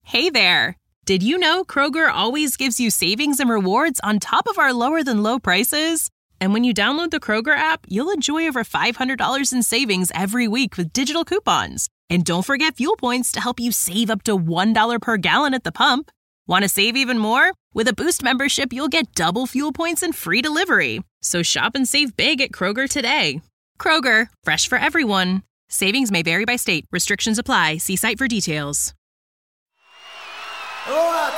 Hey there! Did you know Kroger always gives you savings and rewards on top of our lower-than-low prices? And when you download the Kroger app, you'll enjoy over $500 in savings every week with digital coupons. And don't forget fuel points to help you save up to $1 per gallon at the pump. Want to save even more? With a Boost membership, you'll get double fuel points and free delivery. So shop and save big at Kroger today. Kroger, fresh for everyone. Savings may vary by state. Restrictions apply. See site for details. Hello out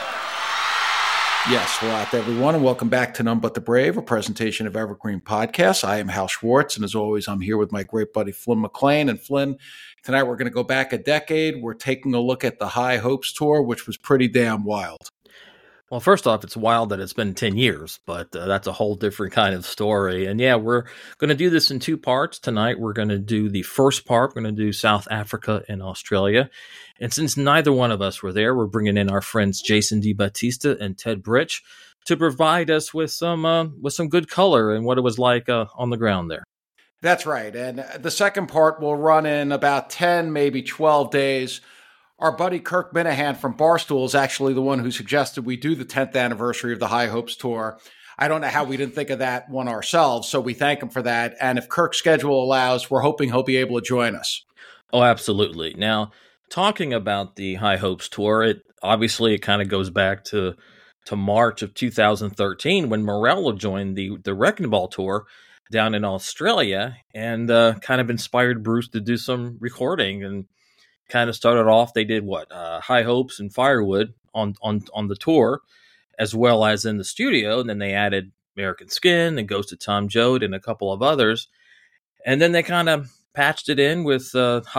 there! Yes, hello out there, everyone, and welcome back to None But the Brave, a presentation of Evergreen Podcasts. I am Hal Schwartz, and as always, I'm here with my great buddy Flynn McLean. And Flynn, tonight we're going to go back a decade. We're taking a look at the High Hopes Tour, which was pretty damn wild. Well, first off, it's wild that it's been 10 years, but that's a whole different kind of story. And yeah, we're going to do this in two parts. Tonight, we're going to do the first part. We're going to do South Africa and Australia. And since neither one of us were there, we're bringing in our friends Jason DeBattista and Ted Britch to provide us with some good color and what it was like on the ground there. That's right. And the second part will run in about 10, maybe 12 days. Our buddy Kirk Minahan from Barstool is actually the one who suggested we do the 10th anniversary of the High Hopes Tour. I don't know how we didn't think of that one ourselves, so we thank him for that. And if Kirk's schedule allows, we're hoping he'll be able to join us. Oh, absolutely. Now, talking about the High Hopes Tour, it kind of goes back to March of 2013 when Morello joined the Wrecking Ball Tour down in Australia and kind of inspired Bruce to do some recording and kind of started off. They did High Hopes and Firewood on the tour, as well as in the studio. And then they added American Skin and Ghost of Tom Joad and a couple of others. And then they kind of patched it in with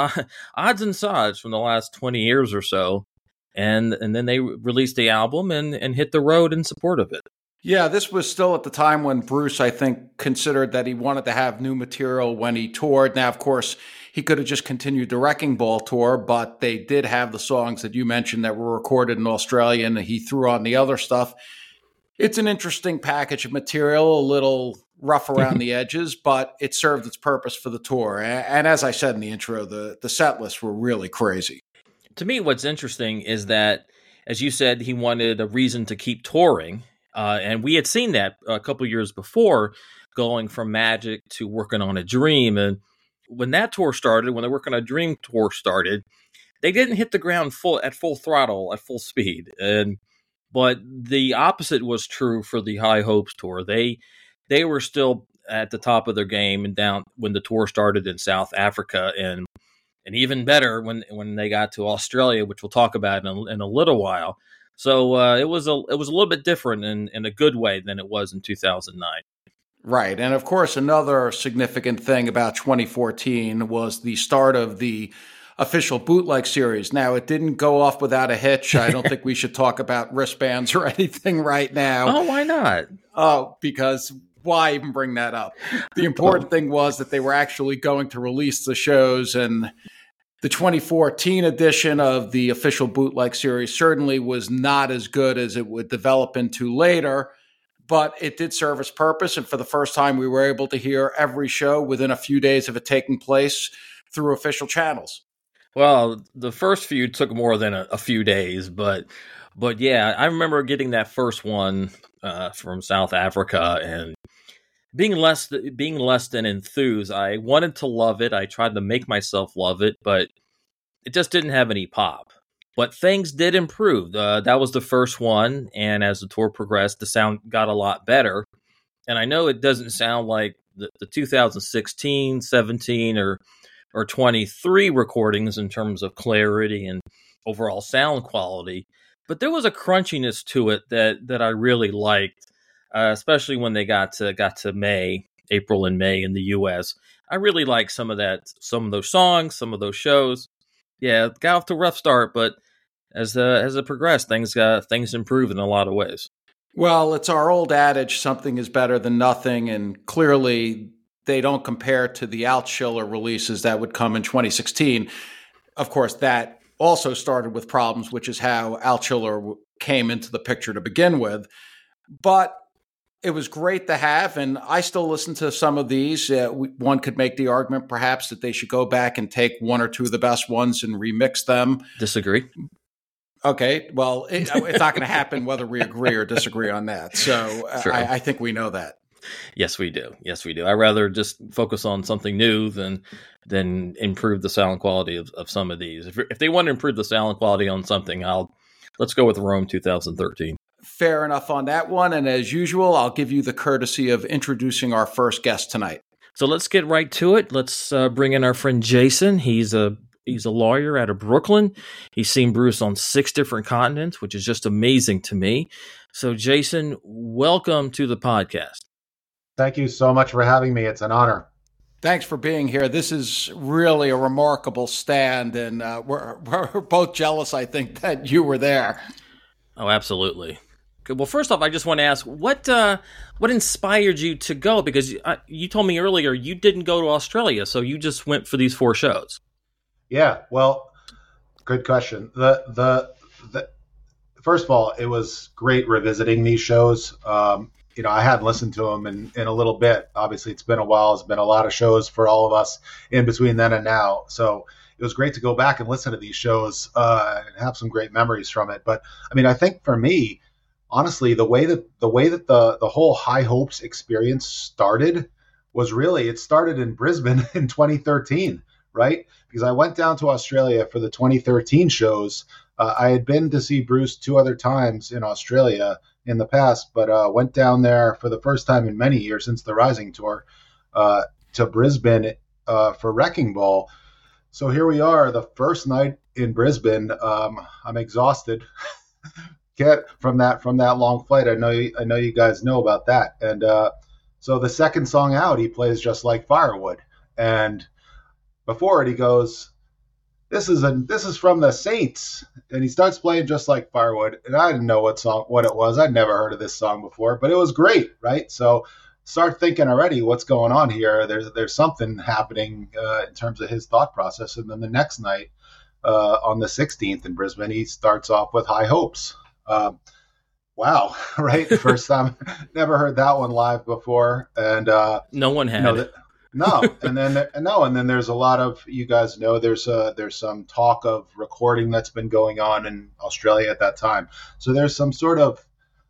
odds and sods from the last 20 years or so. And then they released the album and hit the road in support of it. Yeah, this was still at the time when Bruce, I think, considered that he wanted to have new material when he toured. Now, of course, he could have just continued the Wrecking Ball tour, but they did have the songs that you mentioned that were recorded in Australia, and he threw on the other stuff. It's an interesting package of material, a little rough around the edges, but it served its purpose for the tour. And as I said in the intro, the set lists were really crazy. To me, what's interesting is that, as you said, he wanted a reason to keep touring. And we had seen that a couple years before, going from Magic to Working on a Dream. And when that tour started, when the Working on a Dream tour started, they didn't hit the ground at full throttle, at full speed. But the opposite was true for the High Hopes Tour. They were still at the top of their game and down when the tour started in South Africa, and even better when they got to Australia, which we'll talk about in a little while. So it was a little bit different in a good way than it was in 2009. Right. And of course, another significant thing about 2014 was the start of the official bootleg series. Now, it didn't go off without a hitch. I don't think we should talk about wristbands or anything right now. Oh, why not? Oh, because why even bring that up? The important thing was that they were actually going to release the shows, and the 2014 edition of the official bootleg series certainly was not as good as it would develop into later, but it did serve its purpose. And for the first time, we were able to hear every show within a few days of it taking place through official channels. Well, the first few took more than a few days, but yeah, I remember getting that first one from South Africa and being less than enthused. I wanted to love it. I tried to make myself love it, but it just didn't have any pop. But things did improve. That was the first one, and as the tour progressed, the sound got a lot better. And I know it doesn't sound like the 2016, 17, or 23 recordings in terms of clarity and overall sound quality, but there was a crunchiness to it that I really liked. Especially when they got to April and May in the U.S. I really like some of those songs, some of those shows. Yeah, it got off to a rough start, but as it progressed, things improved in a lot of ways. Well, it's our old adage, something is better than nothing, and clearly they don't compare to the Altschiller releases that would come in 2016. Of course, that also started with problems, which is how Altschiller came into the picture to begin with. But it was great to have, and I still listen to some of these. One could make the argument perhaps that they should go back and take one or two of the best ones and remix them. Disagree. Okay, well, it's not going to happen whether we agree or disagree on that. So I think we know that. Yes, we do. Yes, we do. I'd rather just focus on something new than improve the sound quality of some of these. If they want to improve the sound quality on something, let's go with Rome 2013. Fair enough on that one. And as usual, I'll give you the courtesy of introducing our first guest tonight. So let's get right to it. Let's bring in our friend Jason. He's a lawyer out of Brooklyn. He's seen Bruce on 6 different continents, which is just amazing to me. So Jason, welcome to the podcast. Thank you so much for having me. It's an honor. Thanks for being here. This is really a remarkable stand, and we're both jealous, I think, that you were there. Oh, absolutely. Good. Well, first off, I just want to ask, what inspired you to go? Because you told me earlier you didn't go to Australia, so you just went for these 4 shows. Yeah, well, good question. The first of all, it was great revisiting these shows. I hadn't listened to them in a little bit. Obviously, it's been a while. It's been a lot of shows for all of us in between then and now. So it was great to go back and listen to these shows and have some great memories from it. But I mean, I think for me, honestly, the way that the whole High Hopes experience started was really, it started in Brisbane in 2013, right? Because I went down to Australia for the 2013 shows. I had been to see Bruce 2 other times in Australia in the past, but went down there for the first time in many years since the Rising Tour to Brisbane for Wrecking Ball. So here we are, the first night in Brisbane. I'm exhausted from that long flight. I know you guys know about that. And so the second song out, he plays Just Like Firewood, and before it, he goes, This is from the Saints, and he starts playing Just Like Firewood, and I didn't know what it was. I'd never heard of this song before, but it was great, right? So start thinking already, what's going on here? There's something happening in terms of his thought process. And then the next night, on the 16th in Brisbane, he starts off with High Hopes. Wow, right? First time, never heard that one live before, and no one had. No, and then there's a lot of, you guys know, there's some talk of recording that's been going on in Australia at that time. So there's some sort of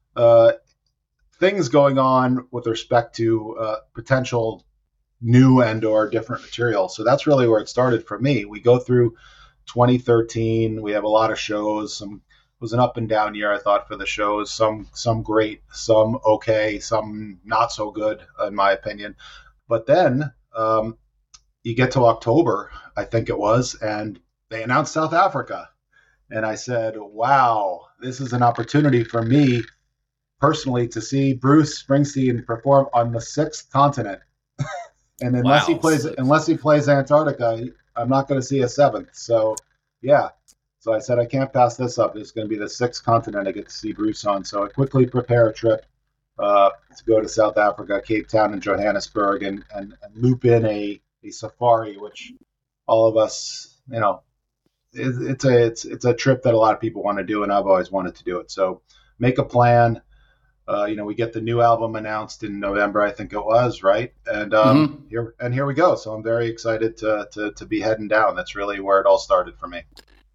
things going on with respect to potential new and or different material. So that's really where it started for me. We go through 2013. We have a lot of shows. It was an up and down year, I thought, for the shows. Some great, some okay, some not so good, in my opinion. But then you get to October, I think it was, and they announced South Africa. And I said, wow, this is an opportunity for me personally to see Bruce Springsteen perform on the 6th continent. And unless he plays Antarctica, I'm not going to see a 7th. So, yeah. So I said, I can't pass this up. It's going to be the 6th continent I get to see Bruce on. So I quickly prepare a trip to go to South Africa, Cape Town, and Johannesburg, and loop in a safari, which all of us, it's a trip that a lot of people want to do, and I've always wanted to do it. So make a plan. We get the new album announced in November, I think it was, right? And here we go. So I'm very excited to be heading down. That's really where it all started for me.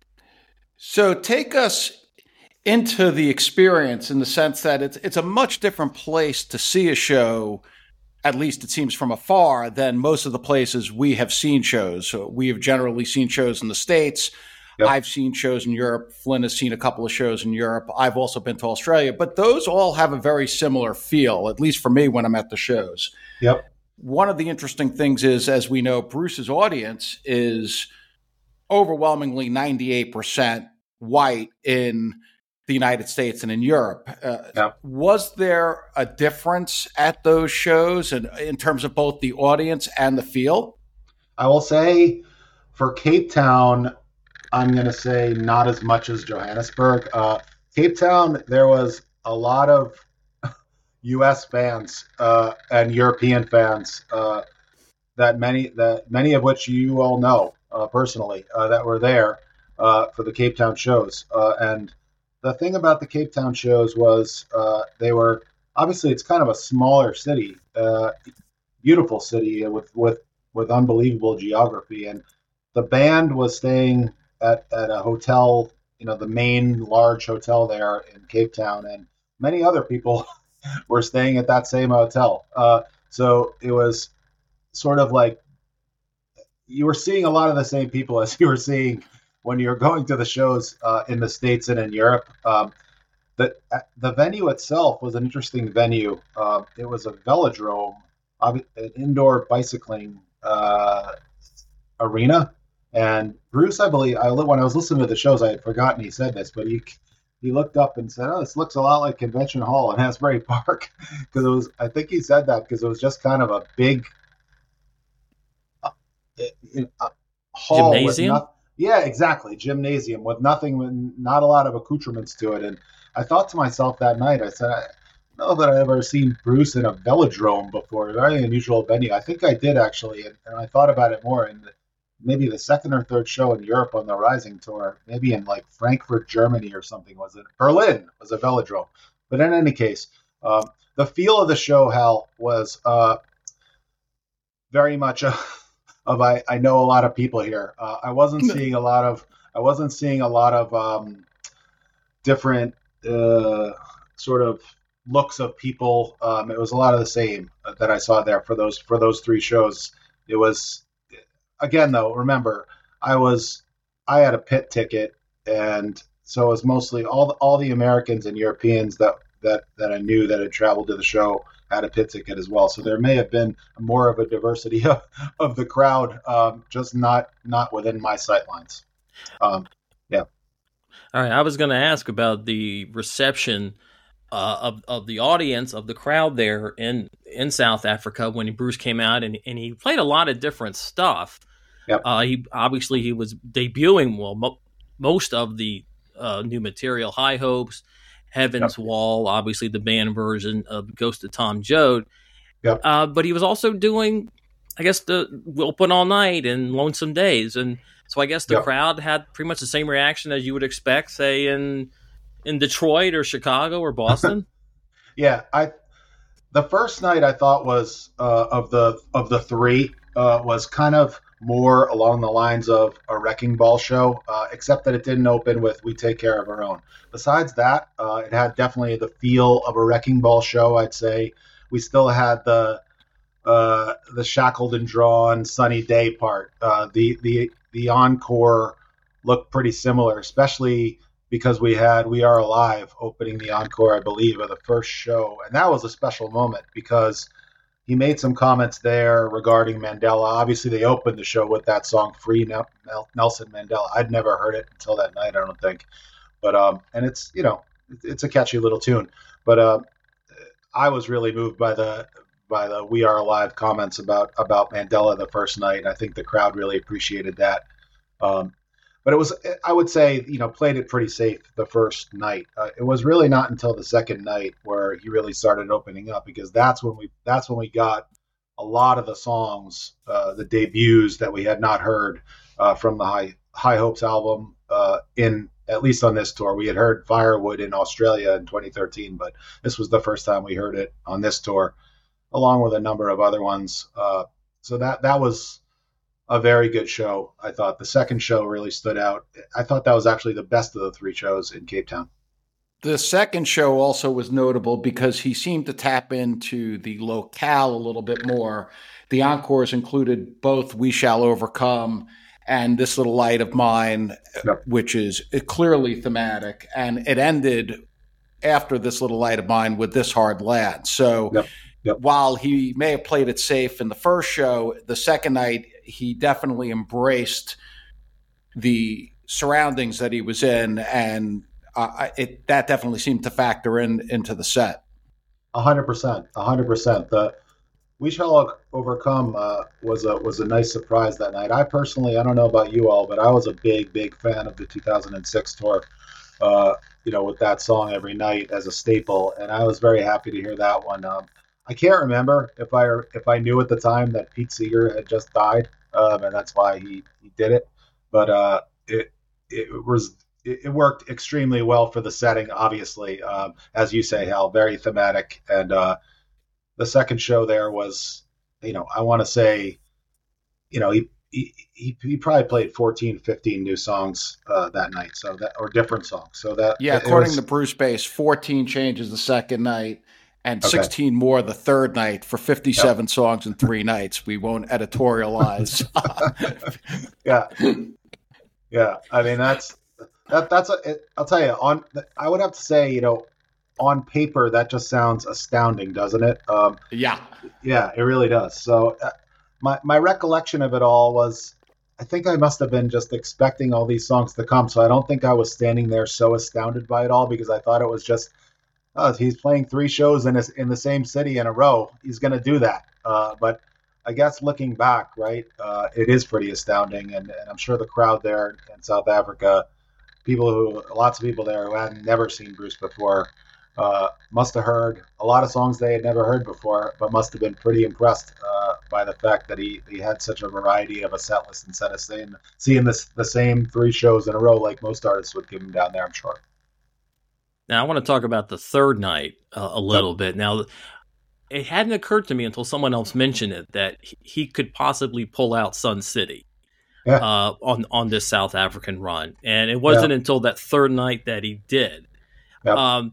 So take us into the experience in the sense that it's a much different place to see a show, at least it seems from afar, than most of the places we have seen shows. So we have generally seen shows in the States. Yep. I've seen shows in Europe. Flynn has seen a couple of shows in Europe. I've also been to Australia, but those all have a very similar feel, at least for me when I'm at the shows. Yep. One of the interesting things is, as we know, Bruce's audience is overwhelmingly 98% white in the United States and in Europe. Was there a difference at those shows and in terms of both the audience and the feel? I will say for Cape Town, I'm going to say not as much as Johannesburg. Cape Town, there was a lot of U.S. fans and European fans that many of which you all know personally that were there for the Cape Town shows. And the thing about the Cape Town shows was they were, obviously it's kind of a smaller city, beautiful city with unbelievable geography. And the band was staying at a hotel the main large hotel there in Cape Town, and many other people were staying at that same hotel. So it was sort of like you were seeing a lot of the same people as you were seeing when you're going to the shows in the States and in Europe. The venue itself was an interesting venue. It was a velodrome, an indoor bicycling arena. And Bruce, I believe, when I was listening to the shows, I had forgotten he said this, but he looked up and said, "Oh, this looks a lot like Convention Hall in Asbury Park," because I think he said that because it was just kind of a big hall gymnasium. Yeah, exactly, gymnasium with not a lot of accoutrements to it. And I thought to myself that night, I said, I don't know that I've ever seen Bruce in a velodrome before. A very unusual venue. I think I did actually, and I thought about it more. And maybe the second or third show in Europe on the Rising Tour, maybe in like Frankfurt, Germany or something, was it? Berlin was a velodrome. But in any case, the feel of the show, Hal, was very much I know a lot of people here. I wasn't seeing a lot of different sort of looks of people. It was a lot of the same that I saw there for those three shows. It was. Again, though, remember, I had a pit ticket, and so it was mostly all the Americans and Europeans that I knew that had traveled to the show had a pit ticket as well. So there may have been more of a diversity of the crowd, just not within my sightlines. Yeah. All right, I was going to ask about the reception of the audience, of the crowd there in South Africa when Bruce came out, and he played a lot of different stuff. Yep. He was debuting most of the new material, High Hopes, Heaven's Wall, obviously the band version of Ghost of Tom Joad. Yep. But he was also doing, I guess, the We'll Put All Night and Lonesome Days, and so I guess the crowd had pretty much the same reaction as you would expect, say in Detroit or Chicago or Boston. Yeah, the first night I thought was of the three was kind of more along the lines of a Wrecking Ball show, except that it didn't open with We Take Care of Our Own. Besides that, it had definitely the feel of a Wrecking Ball show, I'd say. We still had the shackled and drawn sunny day part. The encore looked pretty similar, especially because we had We Are Alive opening the encore, I believe, of the first show. And that was a special moment because he made some comments there regarding Mandela. Obviously, they opened the show with that song, Free Nelson Mandela. I'd never heard it until that night, I don't think. But and it's, it's a catchy little tune. But I was really moved by the We Are Alive comments about Mandela the first night. And I think the crowd really appreciated that. But it was, I would say, played it pretty safe the first night. It was really not until the second night where he really started opening up, because that's when we got a lot of the songs, the debuts that we had not heard from the High Hopes album. At least on this tour, we had heard Firewood in Australia in 2013, but this was the first time we heard it on this tour, along with a number of other ones. So that was a very good show. I thought the second show really stood out. I thought that was actually the best of the three shows in Cape Town. The second show also was notable because he seemed to tap into the locale a little bit more. The encores included both We Shall Overcome and This Little Light of Mine, which is clearly thematic. And it ended after This Little Light of Mine with This Hard Lad. So while he may have played it safe in the first show, the second night, he definitely embraced the surroundings that he was in, and that definitely seemed to factor into the set. 100%. The We Shall Overcome was a nice surprise that night. I personally, I don't know about you all, but I was a big fan of the 2006 tour. With that song every night as a staple, and I was very happy to hear that one. I can't remember if I knew at the time that Pete Seeger had just died, and that's why he did it. But it worked extremely well for the setting. Obviously, as you say, Hal, very thematic. And the second show there was, I want to say, he probably played 14, 15 new songs that night, so that, or different songs. So that, yeah, according to Bruce Bass, 14 changes the second night and 16 more the third night for 57 songs in 3 nights. We won't editorialize. Yeah. I mean, I'll tell you, I would have to say, on paper, that just sounds astounding, doesn't it? Yeah, it really does. So my recollection of it all was, I think I must have been just expecting all these songs to come. So I don't think I was standing there so astounded by it all, because I thought it was just, he's playing 3 shows in the same city in a row. He's going to do that. But I guess looking back, right, it is pretty astounding. And I'm sure the crowd there in South Africa, lots of people there who had never seen Bruce before, must have heard a lot of songs they had never heard before, but must have been pretty impressed by the fact that he had such a variety of a set list instead of seeing the same 3 shows in a row like most artists would give him down there, I'm sure. Now, I want to talk about the third night a little bit. Now, it hadn't occurred to me until someone else mentioned it that he could possibly pull out Sun City on this South African run. And it wasn't until that third night that he did. Yep.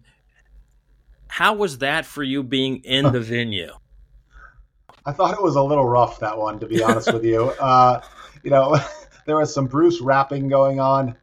How was that for you being in the venue? I thought it was a little rough, that one, to be honest with you. There was some Bruce rapping going on.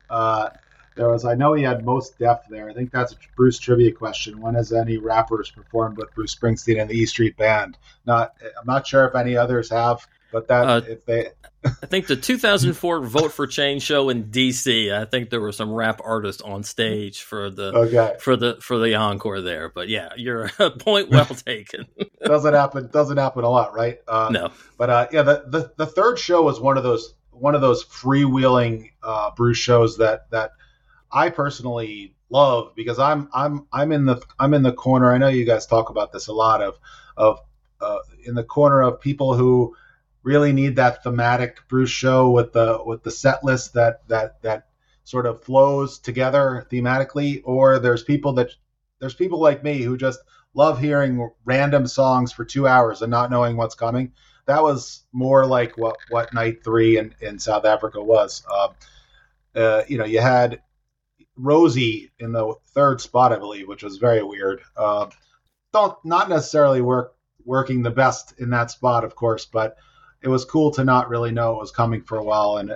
I know he had Mos Def there. I think that's a Bruce trivia question. When has any rappers performed with Bruce Springsteen and the E Street Band? I'm not sure if any others have, but if they. I think the 2004 Vote for Change show in DC. I think there were some rap artists on stage for the encore there. But yeah, your point well taken. Doesn't happen a lot, right? No. But the third show was one of those freewheeling Bruce shows that I personally love, because I'm in the corner. I know you guys talk about this a lot of in the corner of people who really need that thematic Bruce show with the set list that sort of flows together thematically, or there's people like me who just love hearing random songs for 2 hours and not knowing what's coming. That was more like what night 3 in South Africa was. You had Rosie in the third spot, I believe, which was very weird. Not necessarily working the best in that spot, of course, but it was cool to not really know it was coming for a while. And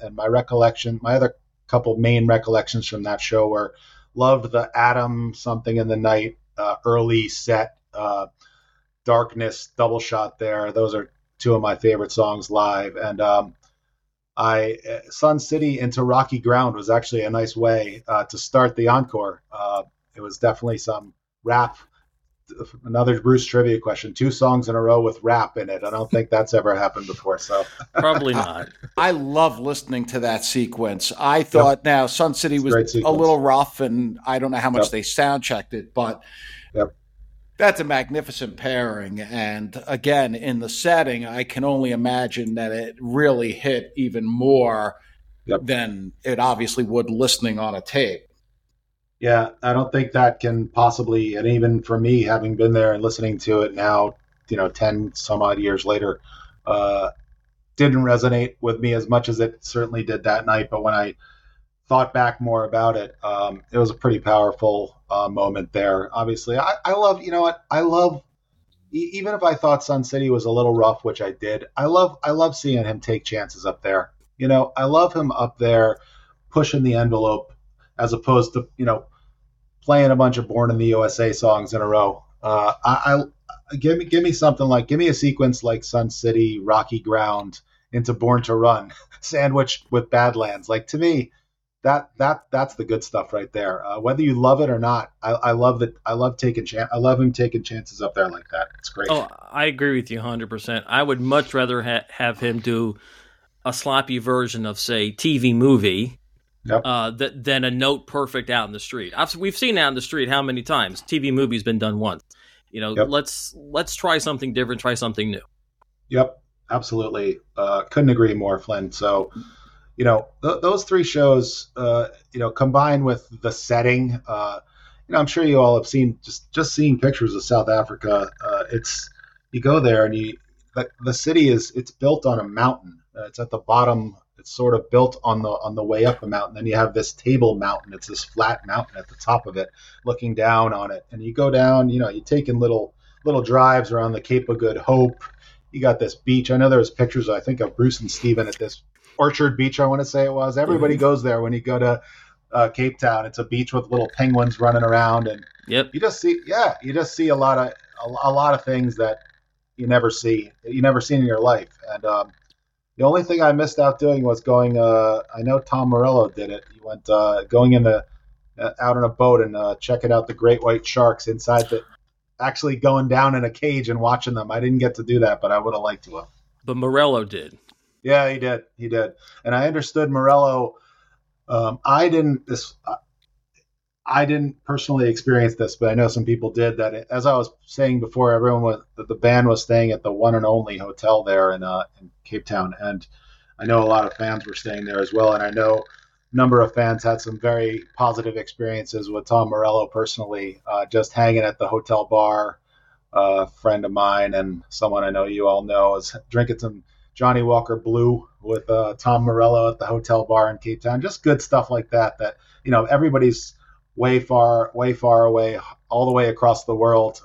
my other couple main recollections from that show were, loved the Adam something in the night early set, Darkness double shot there. Those are 2 of my favorite songs live. And Sun City into Rocky Ground was actually a nice way to start the encore. It was definitely some rap. Another Bruce trivia question: 2 songs in a row with rap in it. I don't think that's ever happened before. So probably not. I love listening to that sequence. I thought now Sun City was a little rough, and I don't know how much they sound checked it, but that's a magnificent pairing. And again, in the setting, I can only imagine that it really hit even more than it obviously would listening on a tape. Yeah, I don't think that can possibly, and even for me, having been there and listening to it now, 10 some odd years later, didn't resonate with me as much as it certainly did that night. But when I thought back more about it, it was a pretty powerful moment there. Obviously, I love, I love, even if I thought Sun City was a little rough, which I did, I love seeing him take chances up there. I love him up there pushing the envelope, as opposed to, playing a bunch of Born in the USA songs in a row. Give me something like, give me a sequence like Sun City, Rocky Ground into Born to Run, sandwiched with Badlands. Like, to me, that's the good stuff right there. Whether you love it or not, I love that. I love him taking chances up there like that. It's great. Oh, I agree with you 100%. I would much rather have him do a sloppy version of, say, TV Movie. Than a note perfect out in the street. We've seen out in the street how many times TV Movie's been done once. Let's try something different, try something new. Yep, absolutely. Couldn't agree more, Flynn. So, those 3 shows, combined with the setting, I'm sure you all have seen just seeing pictures of South Africa. You go there and the city it's built on a mountain. It's at the bottom. It's sort of built on the way up a mountain. Then you have this table mountain. It's this flat mountain at the top of it, looking down on it. And you go down. You take in little drives around the Cape of Good Hope. You got this beach. I know there was pictures, I think, of Bruce and Steven at this Orchard Beach, I want to say it was. Everybody goes there when you go to Cape Town. It's a beach with little penguins running around, and you just see a lot of things that you never seen in your life. And the only thing I missed out doing was going. I know Tom Morello did it. He went going out on a boat and checking out the great white sharks inside actually going down in a cage and watching them. I didn't get to do that, but I would have liked to have. But Morello did. Yeah, he did. And I understood Morello. I didn't personally experience this, but I know some people did. That, as I was saying before, that the band was staying at the One and Only Hotel there in Cape Town, and I know a lot of fans were staying there as well. And I know a number of fans had some very positive experiences with Tom Morello personally, just hanging at the hotel bar. A friend of mine and someone I know you all know is drinking some Johnny Walker Blue with Tom Morello at the hotel bar in Cape Town. Just good stuff like that. That everybody's way far away, all the way across the world.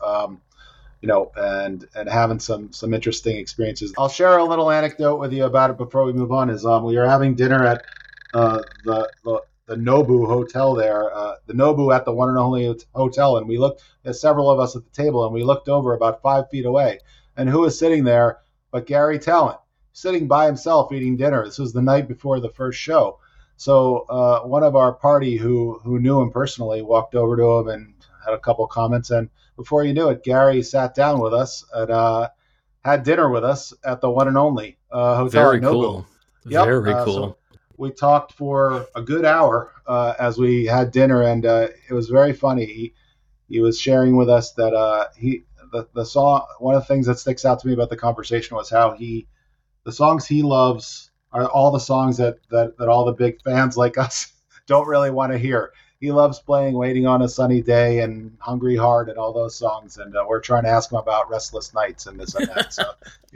And having some interesting experiences. I'll share a little anecdote with you about it before we move on. Is we were having dinner at the Nobu Hotel there, the Nobu at the One and Only Hotel, and we looked. There's several of us at the table, and we looked over about 5 feet away, and who was sitting there but Gary Talent, sitting by himself eating dinner. This was the night before the first show. So one of our party who knew him personally walked over to him and had a couple comments, and before you knew it, Gary sat down with us and had dinner with us at the One and Only Hotel. Very cool. Yep. Very cool. So we talked for a good hour as we had dinner, and it was very funny. He was sharing with us that the song. One of the things that sticks out to me about the conversation was how the songs he loves are all the songs that all the big fans like us don't really want to hear. He loves playing "Waiting on a Sunny Day" and "Hungry Heart" and all those songs, and we're trying to ask him about "Restless Nights" and this and that. So,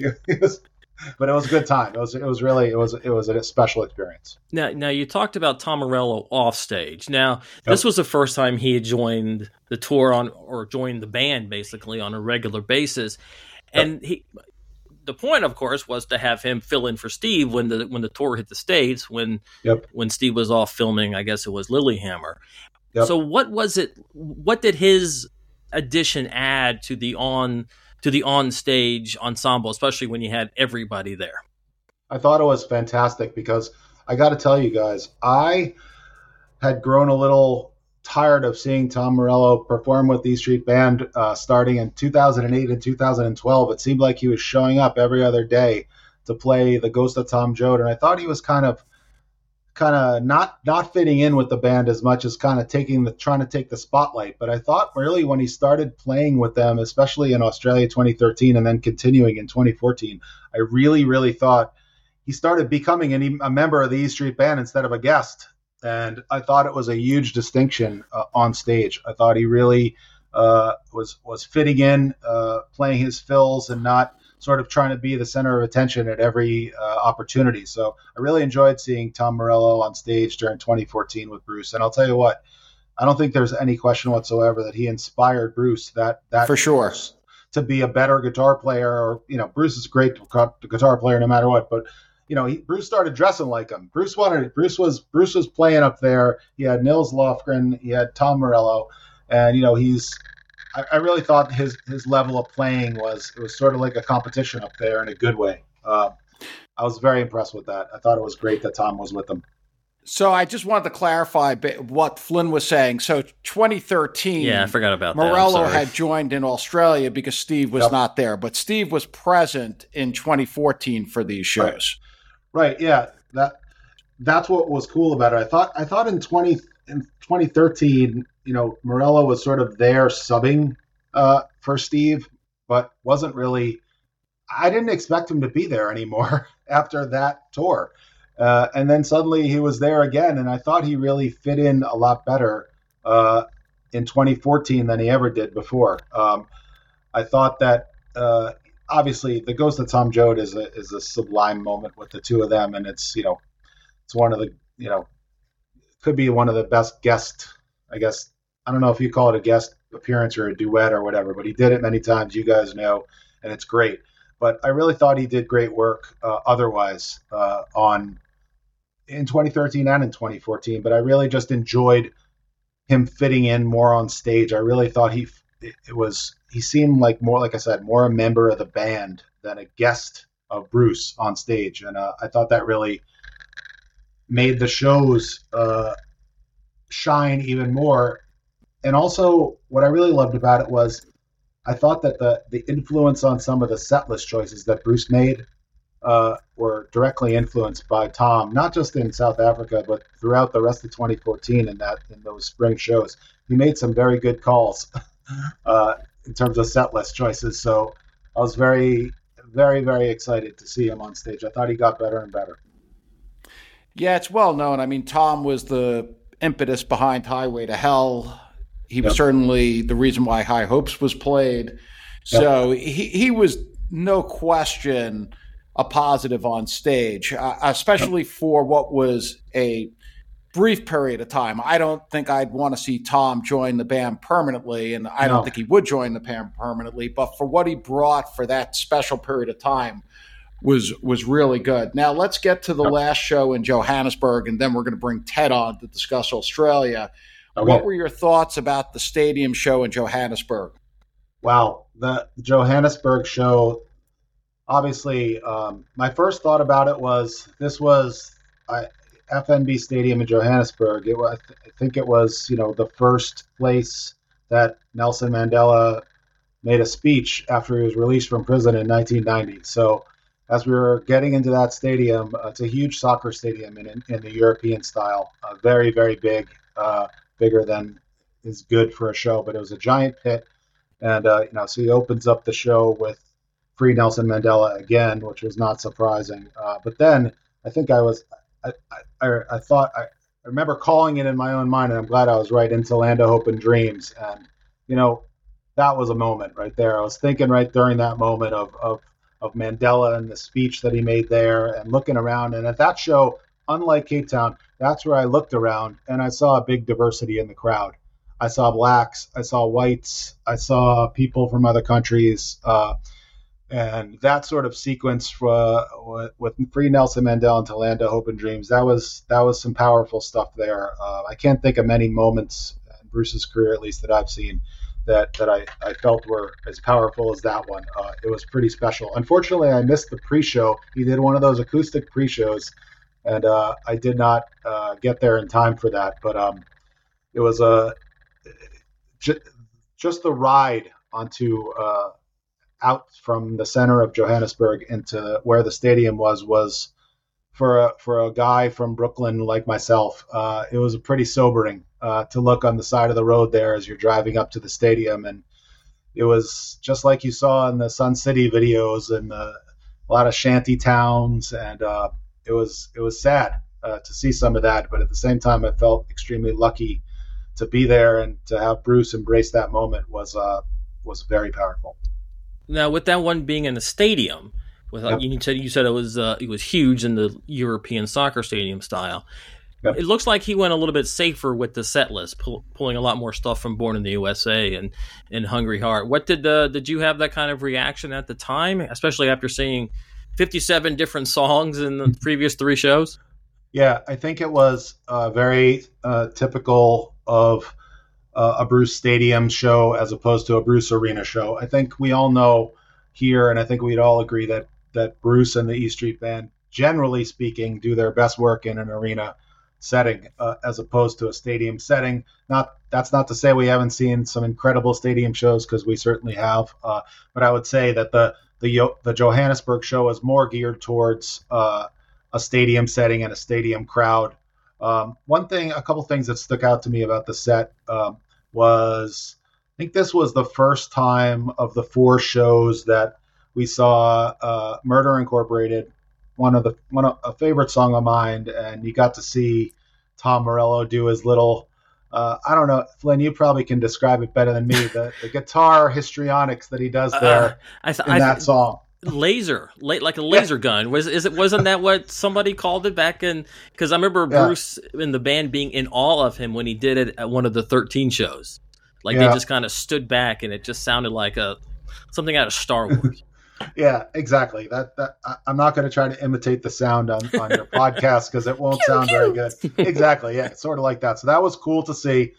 but it was a good time. It was a special experience. Now you talked about Tom Morello off stage. Now this was the first time he had joined the tour or joined the band basically on a regular basis, and the point, of course, was to have him fill in for Steve when the tour hit the States, when Steve was off filming, I guess it was Lilyhammer. Yep. So what was it? What did his addition add to the on stage ensemble, especially when you had everybody there? I thought it was fantastic because I got to tell you guys, I had grown a little tired of seeing Tom Morello perform with E Street Band starting in 2008 and 2012. It seemed like he was showing up every other day to play The Ghost of Tom Joad, and I thought he was kind of not fitting in with the band as much as kind of trying to take the spotlight. But I thought really when he started playing with them, especially in Australia 2013 and then continuing in 2014, I really, really thought he started becoming a member of the E Street Band instead of a guest. And I thought it was a huge distinction on stage. I thought he really was fitting in, playing his fills and not sort of trying to be the center of attention at every opportunity. So I really enjoyed seeing Tom Morello on stage during 2014 with Bruce. And I'll tell you what, I don't think there's any question whatsoever that he inspired Bruce that for sure to be a better guitar player. Or Bruce is a great guitar player no matter what, but Bruce started dressing like him. Bruce was playing up there. He had Nils Lofgren, he had Tom Morello, and I really thought his level of playing was sort of like a competition up there in a good way. I was very impressed with that. I thought it was great that Tom was with him. So I just wanted to clarify what Flynn was saying. So 2013, yeah, I forgot about that. Morello had joined in Australia because Steve was not there, but Steve was present in 2014 for these shows. Right. Yeah. That's what was cool about it. I thought in 2013, Morello was sort of there subbing for Steve, but wasn't really. I didn't expect him to be there anymore after that tour, and then suddenly he was there again, and I thought he really fit in a lot better in 2014 than he ever did before. I thought that. obviously the Ghost of Tom Joad is a sublime moment with the two of them, and it's it's one of the could be one of the best guest, I guess. I don't know if you call it a guest appearance or a duet or whatever, but he did it many times, you guys know, and it's great. But I really thought he did great work otherwise in 2013 and in 2014. But I really just enjoyed him fitting in more on stage. I really thought he seemed like more, like I said, more a member of the band than a guest of Bruce on stage, and I thought that really made the shows shine even more. And also, what I really loved about it was I thought that the influence on some of the set list choices that Bruce made were directly influenced by Tom, not just in South Africa, but throughout the rest of 2014 in those spring shows. He made some very good calls in terms of set list choices. So I was very, very, very excited to see him on stage. I thought he got better and better. Yeah, it's well known. I mean, Tom was the impetus behind Highway to Hell. He was certainly the reason why High Hopes was played. So he was no question a positive on stage, especially for what was a brief period of time. I don't think I'd want to see Tom join the band permanently, and I don't think he would join the band permanently, but for what he brought for that special period of time was really good. Now let's get to the last show in Johannesburg, and then we're going to bring Ted on to discuss Australia. Okay. What were your thoughts about the stadium show in Johannesburg? Wow, the Johannesburg show, obviously, my first thought about it was this was FNB Stadium in Johannesburg. I think it was, the first place that Nelson Mandela made a speech after he was released from prison in 1990. So as we were getting into that stadium, it's a huge soccer stadium in the European style, very, very big, bigger than is good for a show, but it was a giant pit. And, so he opens up the show with Free Nelson Mandela again, which was not surprising. But then I think I remember calling it in my own mind, and I'm glad I was right, into Land of Hope and Dreams. And, that was a moment right there. I was thinking right during that moment of Mandela and the speech that he made there, and looking around. And at that show, unlike Cape Town, that's where I looked around and I saw a big diversity in the crowd. I saw blacks, I saw whites, I saw people from other countries, and that sort of sequence with Free Nelson Mandela and To Land of Hope and Dreams, that was some powerful stuff there. I can't think of many moments in Bruce's career, at least that I've seen, that I felt were as powerful as that one. It was pretty special. Unfortunately, I missed the pre-show. He did one of those acoustic pre-shows, and I did not get there in time for that. But it was just the ride onto out from the center of Johannesburg into where the stadium was for a guy from Brooklyn like myself. It was pretty sobering to look on the side of the road there as you're driving up to the stadium, and it was just like you saw in the Sun City videos and a lot of shanty towns, and it was sad to see some of that, but at the same time I felt extremely lucky to be there, and to have Bruce embrace that moment was very powerful. Now, with that one being in the stadium, you said it was huge in the European soccer stadium style. Yep. It looks like he went a little bit safer with the set list, pulling a lot more stuff from Born in the USA and Hungry Heart. What did you have that kind of reaction at the time, especially after seeing 57 different songs in the previous 3 shows? Yeah, I think it was very typical of a Bruce Stadium show as opposed to a Bruce Arena show. I think we all know here, and I think we'd all agree that Bruce and the E Street Band, generally speaking, do their best work in an arena setting as opposed to a stadium setting. That's not to say we haven't seen some incredible stadium shows, because we certainly have. But I would say that the Johannesburg show is more geared towards a stadium setting and a stadium crowd. A couple things that stuck out to me about the set was, I think this was the first time of the 4 shows that we saw Murder Incorporated, a favorite song of mine, and you got to see Tom Morello do his little I don't know, Flynn, you probably can describe it better than me. The guitar histrionics that he does there in that song. Like a laser gun. Wasn't that what somebody called it back in? Because I remember Bruce in the band being in awe of him when he did it at one of the 13 shows. Like they just kind of stood back, and it just sounded like something out of Star Wars. Yeah, exactly. That I'm not going to try to imitate the sound on your podcast because it won't sound very good. Exactly. Yeah, it's sort of like that. So that was cool to see.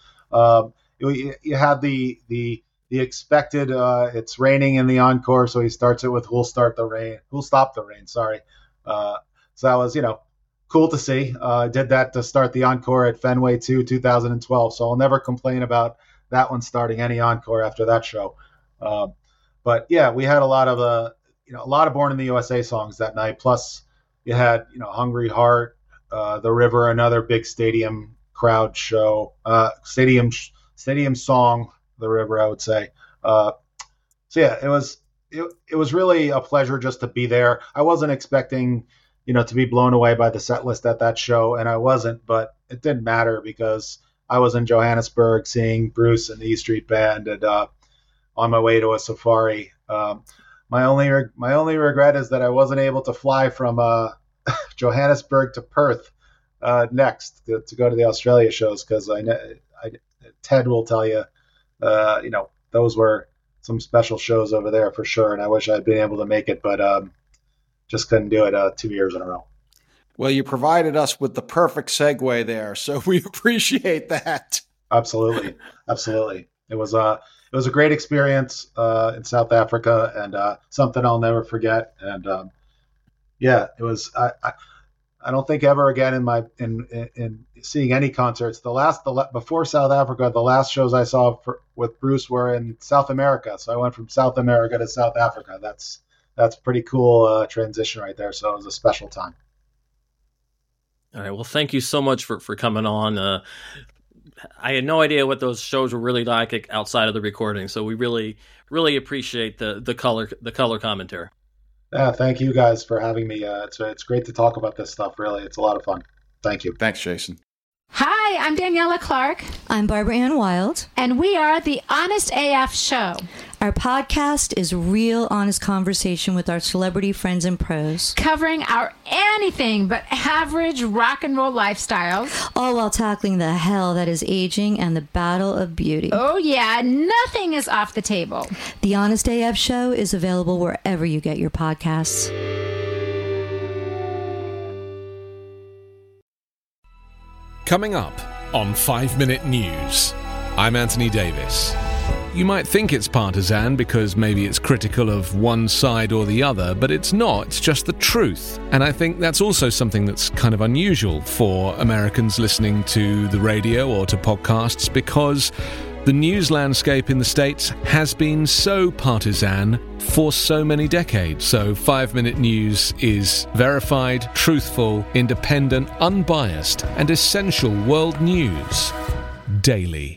You had the expected. It's raining in the encore, so he starts it with "Who'll stop the rain?" Sorry. So that was cool to see. Did that to start the encore at Fenway 2012. So I'll never complain about that one starting any encore after that show. But yeah, we had a lot of Born in the USA songs that night. Plus, you had Hungry Heart, The River, another big stadium crowd show, stadium song, The River, I would say. So yeah, it was really a pleasure just to be there. I wasn't expecting to be blown away by the set list at that show, and I wasn't, but it didn't matter because I was in Johannesburg seeing Bruce and the E Street Band, and on my way to a safari. My only regret is that I wasn't able to fly from Johannesburg to Perth next to go to the Australia shows, because Ted will tell you, those were some special shows over there for sure, and I wish I'd been able to make it, but just couldn't do it 2 years in a row. Well, you provided us with the perfect segue there, so we appreciate that. Absolutely. It was a great experience in South Africa, and something I'll never forget. And it was. I don't think ever again in seeing any concerts. Before South Africa, the last shows I saw with Bruce were in South America. So I went from South America to South Africa. That's pretty cool transition right there. So it was a special time. All right. Well, thank you so much for coming on. I had no idea what those shows were really like outside of the recording, so we really, really appreciate the color commentary. Yeah, thank you guys for having me. It's great to talk about this stuff. Really, it's a lot of fun. Thank you. Thanks, Jason. Hi, I'm Daniela Clark. I'm Barbara Ann Wild. And we are the Honest AF Show. Our podcast is real, honest conversation with our celebrity friends and pros. Covering our anything but average rock and roll lifestyles. All while tackling the hell that is aging and the battle of beauty. Oh yeah, nothing is off the table. The Honest AF Show is available wherever you get your podcasts. Coming up on 5 Minute News, I'm Anthony Davis. You might think it's partisan because maybe it's critical of one side or the other, but it's not. It's just the truth. And I think that's also something that's kind of unusual for Americans listening to the radio or to podcasts, because the news landscape in the States has been so partisan for so many decades. So 5 Minute News is verified, truthful, independent, unbiased, and essential world news daily.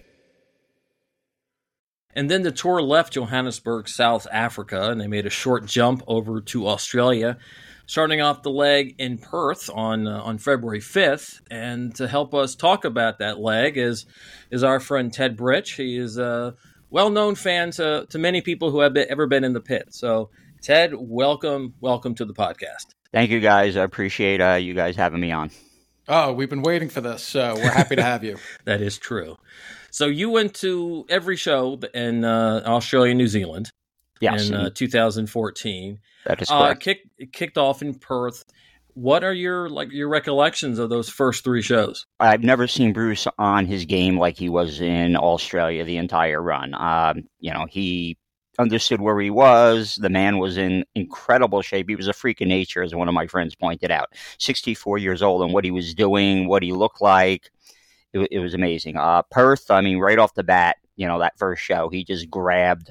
And then the tour left Johannesburg, South Africa, and they made a short jump over to Australia, starting off the leg in Perth on February 5th. And to help us talk about that leg is our friend Ted Britch. He is a well-known fan to many people who have ever been in the pit. So, Ted, welcome to the podcast. Thank you, guys. I appreciate you guys having me on. Oh, we've been waiting for this, so we're happy to have you. That is true. So you went to every show in Australia and New Zealand in 2014. That is correct. Kicked off in Perth. What are your recollections of those first three shows? I've never seen Bruce on his game like he was in Australia the entire run. He understood where he was. The man was in incredible shape. He was a freak of nature, as one of my friends pointed out. 64 years old, and what he was doing, what he looked like, it was amazing. Perth, I mean, right off the bat, that first show, he just grabbed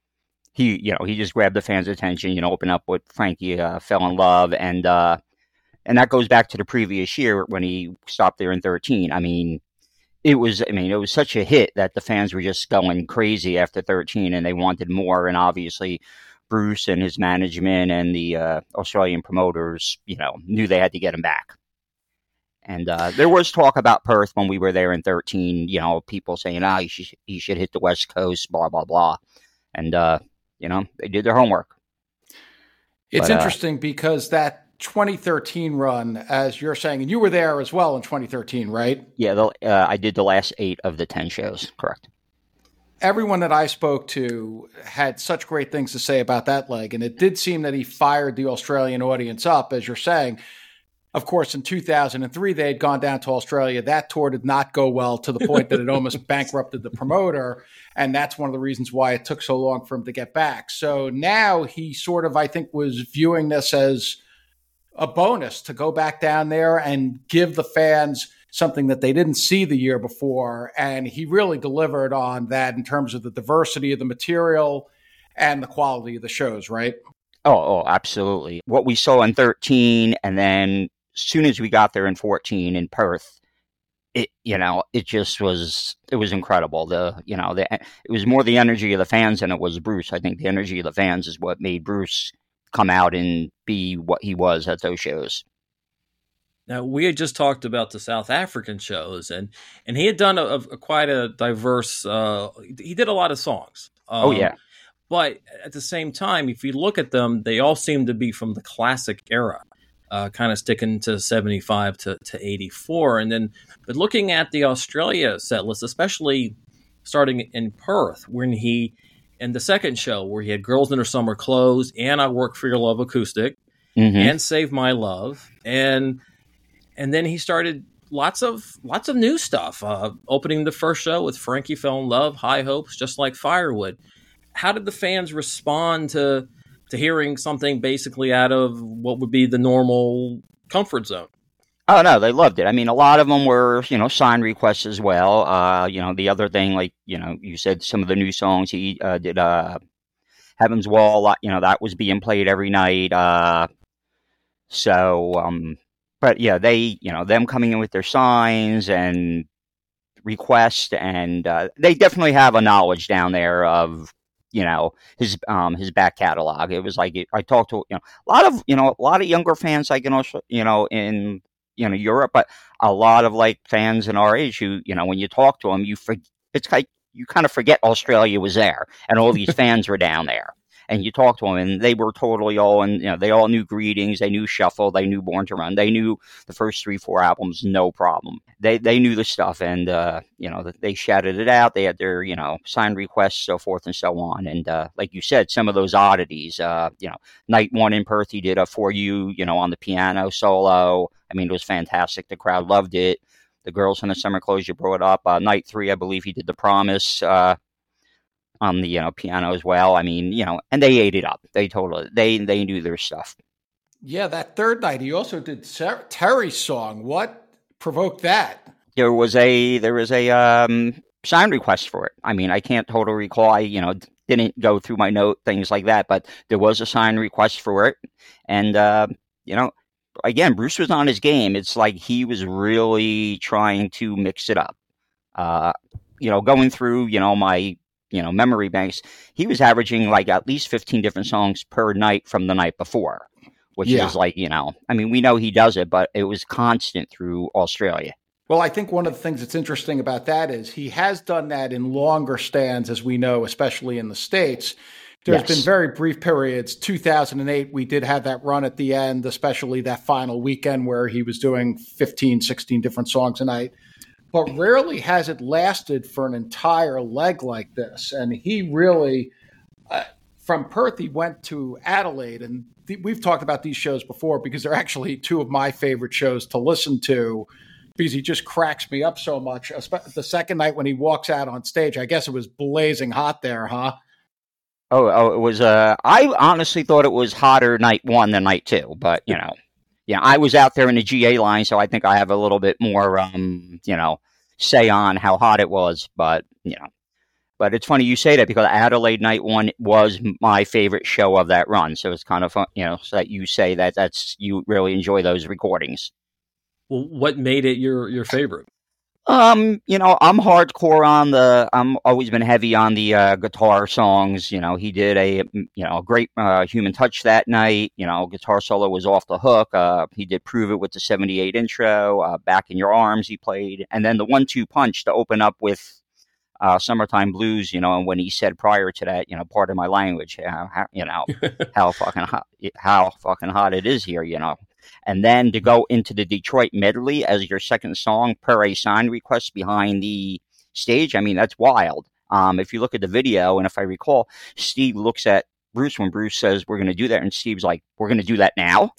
the fans' attention. Opened up with Frankie Fell in Love, and that goes back to the previous year when he stopped there in 13. It was such a hit that the fans were just going crazy after 13, and they wanted more. And obviously, Bruce and his management and the Australian promoters, knew they had to get him back. And there was talk about Perth when we were there in 13, people saying, you should hit the West Coast, blah, blah, blah. And, they did their homework. It's interesting because that 2013 run, as you're saying, and you were there as well in 2013, right? Yeah, I did the last 8 of the 10 shows, correct. Everyone that I spoke to had such great things to say about that leg, and it did seem that he fired the Australian audience up, as you're saying. Of course, in 2003, they had gone down to Australia. That tour did not go well to the point that it almost bankrupted the promoter. And that's one of the reasons why it took so long for him to get back. So now he sort of, I think, was viewing this as a bonus to go back down there and give the fans something that they didn't see the year before. And he really delivered on that in terms of the diversity of the material and the quality of the shows, right? Oh, absolutely. What we saw in 13 and then as soon as we got there in 14 in Perth, it was incredible. It was more the energy of the fans than it was Bruce. I think the energy of the fans is what made Bruce come out and be what he was at those shows. Now, we had just talked about the South African shows, and he had done quite a diverse. He did a lot of songs. Yeah. But at the same time, if you look at them, they all seem to be from the classic era. Kind of sticking to 75 to 84. But looking at the Australia set list, especially starting in Perth, when in the second show, where he had Girls in Her Summer Clothes and I Work for Your Love acoustic and Save My Love. And then he started lots of new stuff, opening the first show with Frankie Fell in Love, High Hopes, Just Like Firewood. How did the fans respond to hearing something basically out of what would be the normal comfort zone? Oh, no, they loved it. I mean, a lot of them were, sign requests as well. The other thing, like, you said some of the new songs he did, Heaven's Wall, that was being played every night. But yeah, they, them coming in with their signs and requests, and they definitely have a knowledge down there of, his back catalog. It was like I talked to a lot of younger fans, like in Europe, but a lot of like fans in our age who when you talk to them, it's like you kind of forget Australia was there and all these fans were down there. And you talk to them, and they were totally all, and they all knew Greetings, they knew Shuffle, they knew Born to Run, they knew the first 3-4 albums, no problem. They knew the stuff, and they shouted it out. They had their sign requests, so forth and so on. And like you said, some of those oddities. Night 1 in Perth, he did a For You, on the piano solo. I mean, it was fantastic. The crowd loved it. The Girls in the Summer Clothes, you brought up. Night 3, I believe he did The Promise. On the piano as well. I mean, and they ate it up. They knew their stuff. Yeah, that third night he also did Terry's song. What provoked that? There was a sign request for it. I mean, I can't totally recall. I didn't go through my note, things like that, but there was a sign request for it, and again, Bruce was on his game. It's like he was really trying to mix it up. Going through my memory banks, he was averaging like at least 15 different songs per night from the night before, which is like, I mean, we know he does it, but it was constant through Australia. Well, I think one of the things that's interesting about that is he has done that in longer stands, as we know, especially in the States. There's been very brief periods. 2008, we did have that run at the end, especially that final weekend where he was doing 15, 16 different songs a night. But rarely has it lasted for an entire leg like this. And he really, from Perth, he went to Adelaide. And we've talked about these shows before because they're actually two of my favorite shows to listen to because he just cracks me up so much. The second night when he walks out on stage, I guess it was blazing hot there, huh? Oh, it was, I honestly thought it was hotter night 1 than night 2, but, I was out there in the GA line, so I think I have a little bit more, say on how hot it was, but it's funny you say that because Adelaide night 1 was my favorite show of that run. So it's kind of fun, so that you say you really enjoy those recordings. Well, what made it your favorite? I'm hardcore on I'm always been heavy on the guitar songs. He did a great Human Touch that night. Guitar solo was off the hook. He did Prove It with the 78 intro, Back in Your Arms he played. And then the 1-2 punch to open up with Summertime Blues, and when he said prior to that, part of my language, how fucking hot it is here, And then to go into the Detroit medley as your second song per a sign request behind the stage, I mean, that's wild. If you look at the video, and if I recall, Steve looks at Bruce when Bruce says, we're going to do that. And Steve's like, we're going to do that now?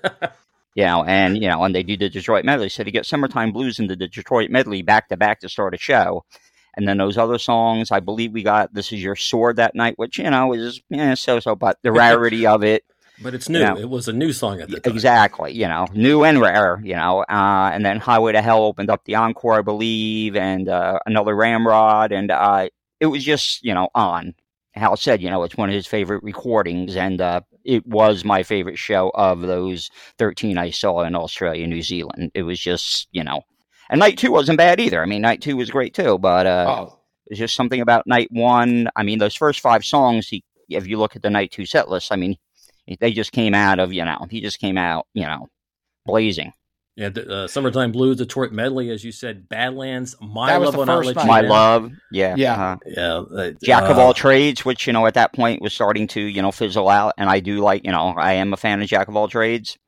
And they do the Detroit medley. So to get Summertime Blues into the Detroit medley back to back to start a show. And then those other songs, I believe we got This Is Your Sword that night, which, is so-so, but the rarity of it. But it's new. It was a new song at the time. Exactly. New and rare, and then Highway to Hell opened up the encore, I believe, and another Ramrod. And it was just, on. Hal said, it's one of his favorite recordings. And it was my favorite show of those 13 I saw in Australia, New Zealand. It was just, And night 2 wasn't bad either. I mean, night 2 was great too. But there's just something about night 1. I mean, those first 5 songs, if you look at the night 2 set list, I mean, they just came out of, he just came out, blazing. Yeah, the Summertime Blues, Detroit medley, as you said, Badlands, My That was Love the Will Not first Let night. You My Down. Love, Yeah. Jack of All Trades, which, at that point was starting to, fizzle out. And I do like, I am a fan of Jack of All Trades.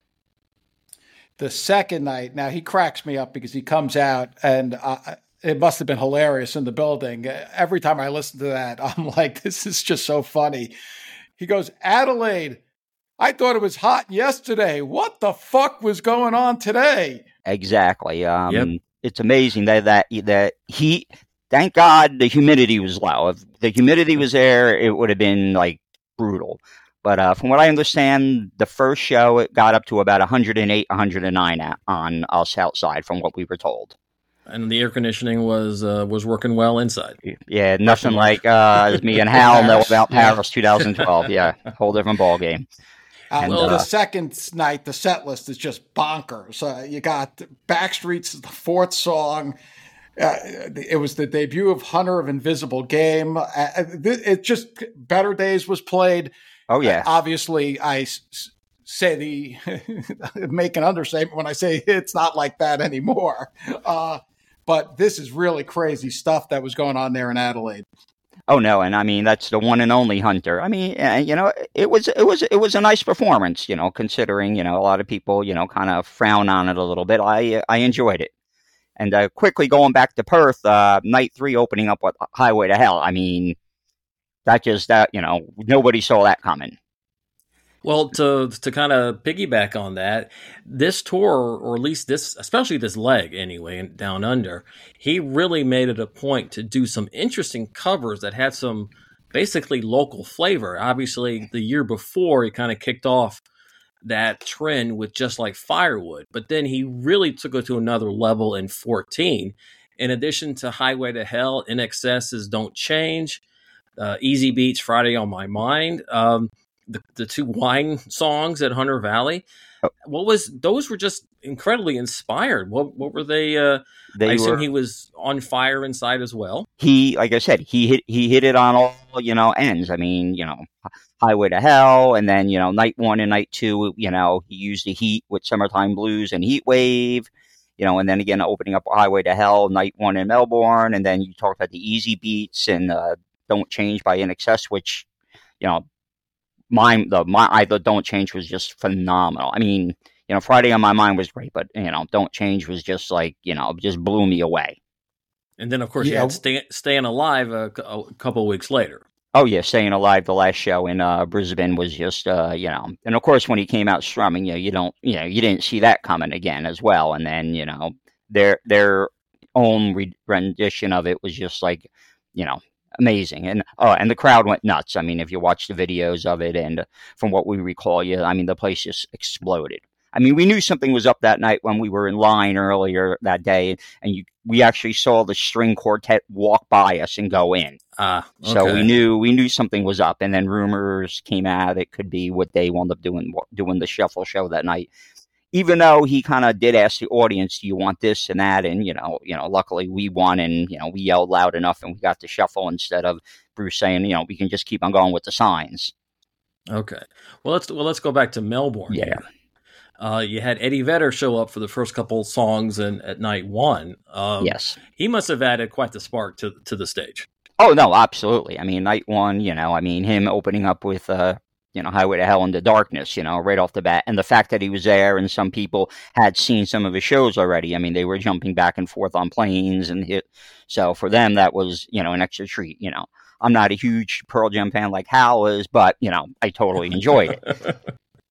The second night, now he cracks me up because he comes out and it must have been hilarious in the building. Every time I listen to that, I'm like, this is just so funny. He goes, Adelaide, I thought it was hot yesterday. What the fuck was going on today? Exactly. It's amazing that heat, thank God the humidity was low. If the humidity was there, it would have been like brutal. But from what I understand, the first show, it got up to about 108, 109 on us outside from what we were told. And the air conditioning was working well inside. Yeah, nothing like me and Hal know about Paris 2012. Yeah, whole different ballgame. The second night, the set list is just bonkers. You got Backstreet's the 4th song. It was the debut of Hunter of Invisible Game. It just Better Days was played. Oh, yeah. Obviously, I say make an understatement when I say it's not like that anymore. But this is really crazy stuff that was going on there in Adelaide. Oh no, and I mean that's the one and only Hunter. I mean, it was a nice performance, considering a lot of people kind of frown on it a little bit. I enjoyed it. And quickly going back to Perth, night 3 opening up with Highway to Hell. I mean, nobody saw that coming. Well, to kind of piggyback on that, this tour, or at least especially this leg anyway, down under, he really made it a point to do some interesting covers that had some basically local flavor. Obviously, the year before, he kind of kicked off that trend with Just Like Firewood, but then he really took it to another level in 14. In addition to Highway to Hell, INXS's Don't Change, Easy Beats, Friday on My Mind, the 2 wine songs at Hunter Valley. Those were just incredibly inspired. What were they? I assume he was on fire inside as well. Like I said, he hit it on all ends. I mean, Highway to Hell, and then night 1 and night 2, he used the heat with Summertime Blues and Heat Wave, and then again opening up Highway to Hell, night 1 in Melbourne, and then you talked about the Easy Beats and Don't Change by INXS, which the Don't Change was just phenomenal. I mean, Friday on My Mind was great, but Don't Change was just like just blew me away. And then of course you had Staying Alive a couple of weeks later. Oh yeah, Staying Alive, the last show in Brisbane was just and of course when he came out strumming, you didn't see that coming again as well. And then their own rendition of it was just like amazing. And the crowd went nuts. I mean, if you watch the videos of it, and from what we recall, I mean, the place just exploded. I mean, we knew something was up that night when we were in line earlier that day, and we actually saw the string quartet walk by us and go in. Okay. So we knew something was up, and then rumors came out it could be what they wound up doing the shuffle show that night. even though he kind of did ask the audience, do you want this and that? And, luckily we won, and, we yelled loud enough and we got the shuffle instead of Bruce saying, we can just keep on going with the signs. Okay. Well, let's go back to Melbourne. Yeah. Here. You had Eddie Vedder show up for the first couple songs at night one. Yes. He must have added quite the spark to the stage. Oh, no, absolutely. I mean, night one, him opening up with, Highway to Hell into Darkness, right off the bat. And the fact that he was there and some people had seen some of his shows already. I mean, they were jumping back and forth on planes so for them, that was, an extra treat, I'm not a huge Pearl Jam fan like Hal is, but, I totally enjoyed it.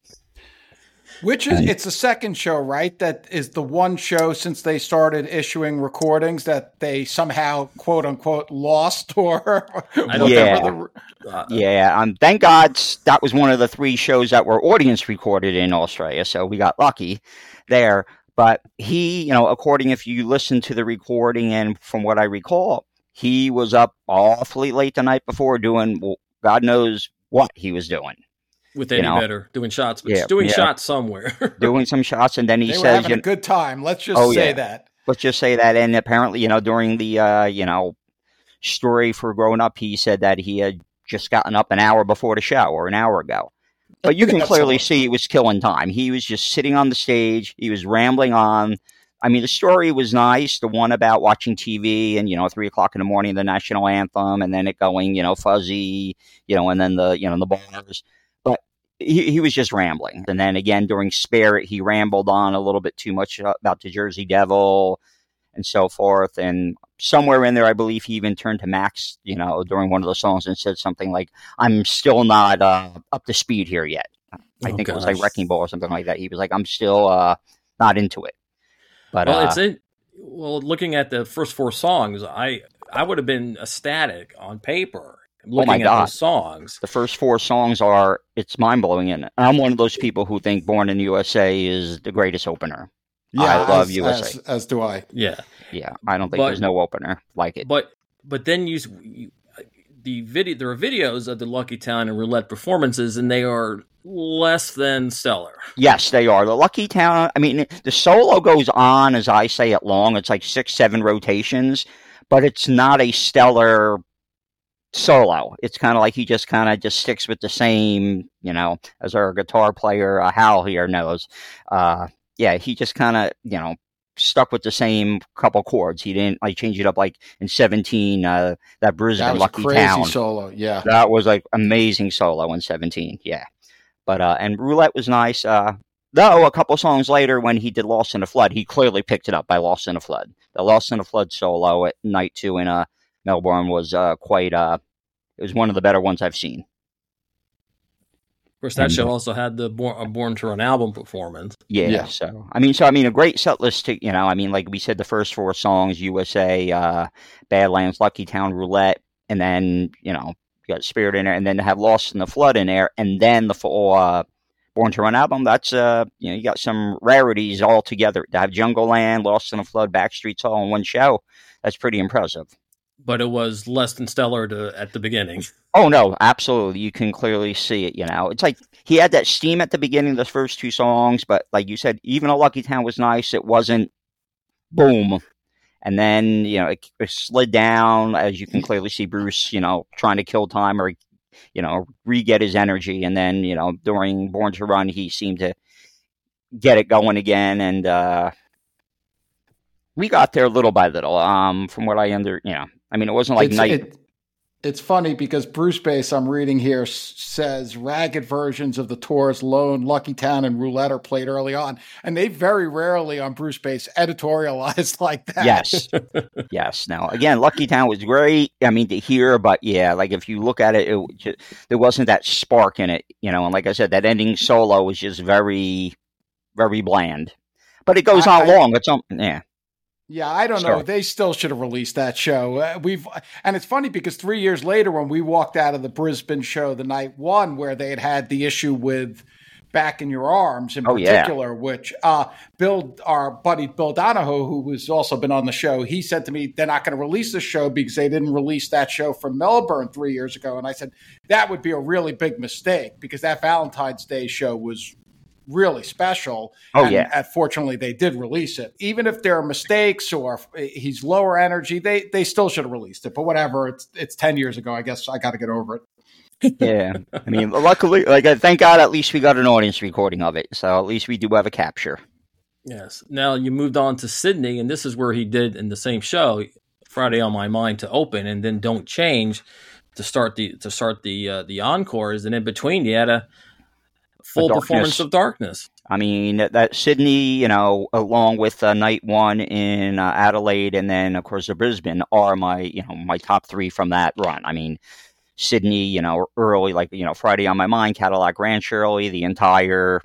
It's the second show, right? That is the one show since they started issuing recordings that they somehow, quote unquote, lost or whatever. Thank God that was one of the 3 shows that were audience recorded in Australia, so we got lucky there. But he, according, if you listen to the recording and from what I recall, he was up awfully late the night before doing God knows what he was doing. With Eddie Vedder doing shots, but doing shots somewhere. Doing some shots, and then he they says, were having a good time. Let's just say that. Let's just say that. And apparently, during the, story for Growing Up, he said that he had just gotten up an hour before the show or an hour ago. But you can clearly see he was killing time. He was just sitting on the stage. He was rambling on. I mean, the story was nice. The one about watching TV and, 3 o'clock in the morning, the national anthem, and then it going, fuzzy, and then the bars. But he was just rambling. And then again, during Spirit, he rambled on a little bit too much about the Jersey Devil and so forth. And somewhere in there, I believe he even turned to Max, during one of the songs and said something like, I'm still not up to speed here yet. I think it was like Wrecking Ball or something like that. He was like, I'm still not into it. But looking at the first 4 songs, I would have been ecstatic on paper looking at those songs. The first 4 songs it's mind-blowing. And I'm one of those people who think Born in the USA is the greatest opener. Yeah, I love USA. As do I. Yeah. Yeah, I don't think there's no opener like it. But then there are videos of the Lucky Town and Roulette performances, and they are less than stellar. Yes, they are. The Lucky Town, I mean, the solo goes on, as I say it, long. It's like 6-7 rotations, but it's not a stellar solo. It's kind of like he just sticks with the same, as our guitar player, Hal here knows. He just kind of, stuck with the same couple chords. He didn't change it up like in 17, that Brisbane Lucky Town. That was crazy solo, yeah. That was like amazing solo in 17, yeah. But, and Roulette was nice. Though a couple songs later when he did Lost in the Flood, he clearly picked it up by Lost in the Flood. The Lost in the Flood solo at night 2 in Melbourne was quite, it was one of the better ones I've seen. Of course, that show also had the Born to Run album performance. Yeah. So a great set list to, like we said, the first 4 songs, USA, Badlands, Lucky Town, Roulette, and then, you got Spirit in there, and then to have Lost in the Flood in there, and then the full Born to Run album, that's, you got some rarities all together. To have Jungle Land, Lost in the Flood, Backstreets all in one show, that's pretty impressive. But it was less than stellar at the beginning. Oh, no, absolutely. You can clearly see it, It's like he had that steam at the beginning of the first 2 songs, but like you said, even though Lucky Town was nice, it wasn't boom. And then, it slid down, as you can clearly see Bruce, trying to kill time or, re-get his energy. And then, during Born to Run, he seemed to get it going again. And we got there little by little, from what I it wasn't like night. It's funny because Bruce Bass, I'm reading here, says ragged versions of the tours Lone, Lucky Town, and Roulette are played early on. And they very rarely on Bruce Bass editorialized like that. Yes. Yes. Now, again, Lucky Town was great. To hear, but yeah, like if you look at it, there wasn't that spark in it, and like I said, that ending solo was just very, very bland. But it goes on long. It's yeah. Yeah, I don't know. They still should have released that show. And it's funny because 3 years later, when we walked out of the Brisbane show, the night 1, where they had the issue with Back in Your Arms in particular, which our buddy Bill Donahoe, who has also been on the show, he said to me, they're not going to release the show because they didn't release that show from Melbourne 3 years ago. And I said, that would be a really big mistake because that Valentine's Day show was really special. And fortunately, they did release it. Even if there are mistakes or he's lower energy, they still should have released it. But whatever, it's 10 years ago. I guess I got to get over it. Yeah, I mean, luckily, thank God, at least we got an audience recording of it, so at least we do have a capture. Yes. Now you moved on to Sydney, and this is where he did in the same show, Friday on My Mind to open, and then Don't Change to start the encores, and in between you had a full performance of Darkness. I mean, that Sydney, along with night one in Adelaide, and then of course the Brisbane are my top three from that run. I mean, Sydney, early, Friday on My Mind, Cadillac Ranch early, the entire,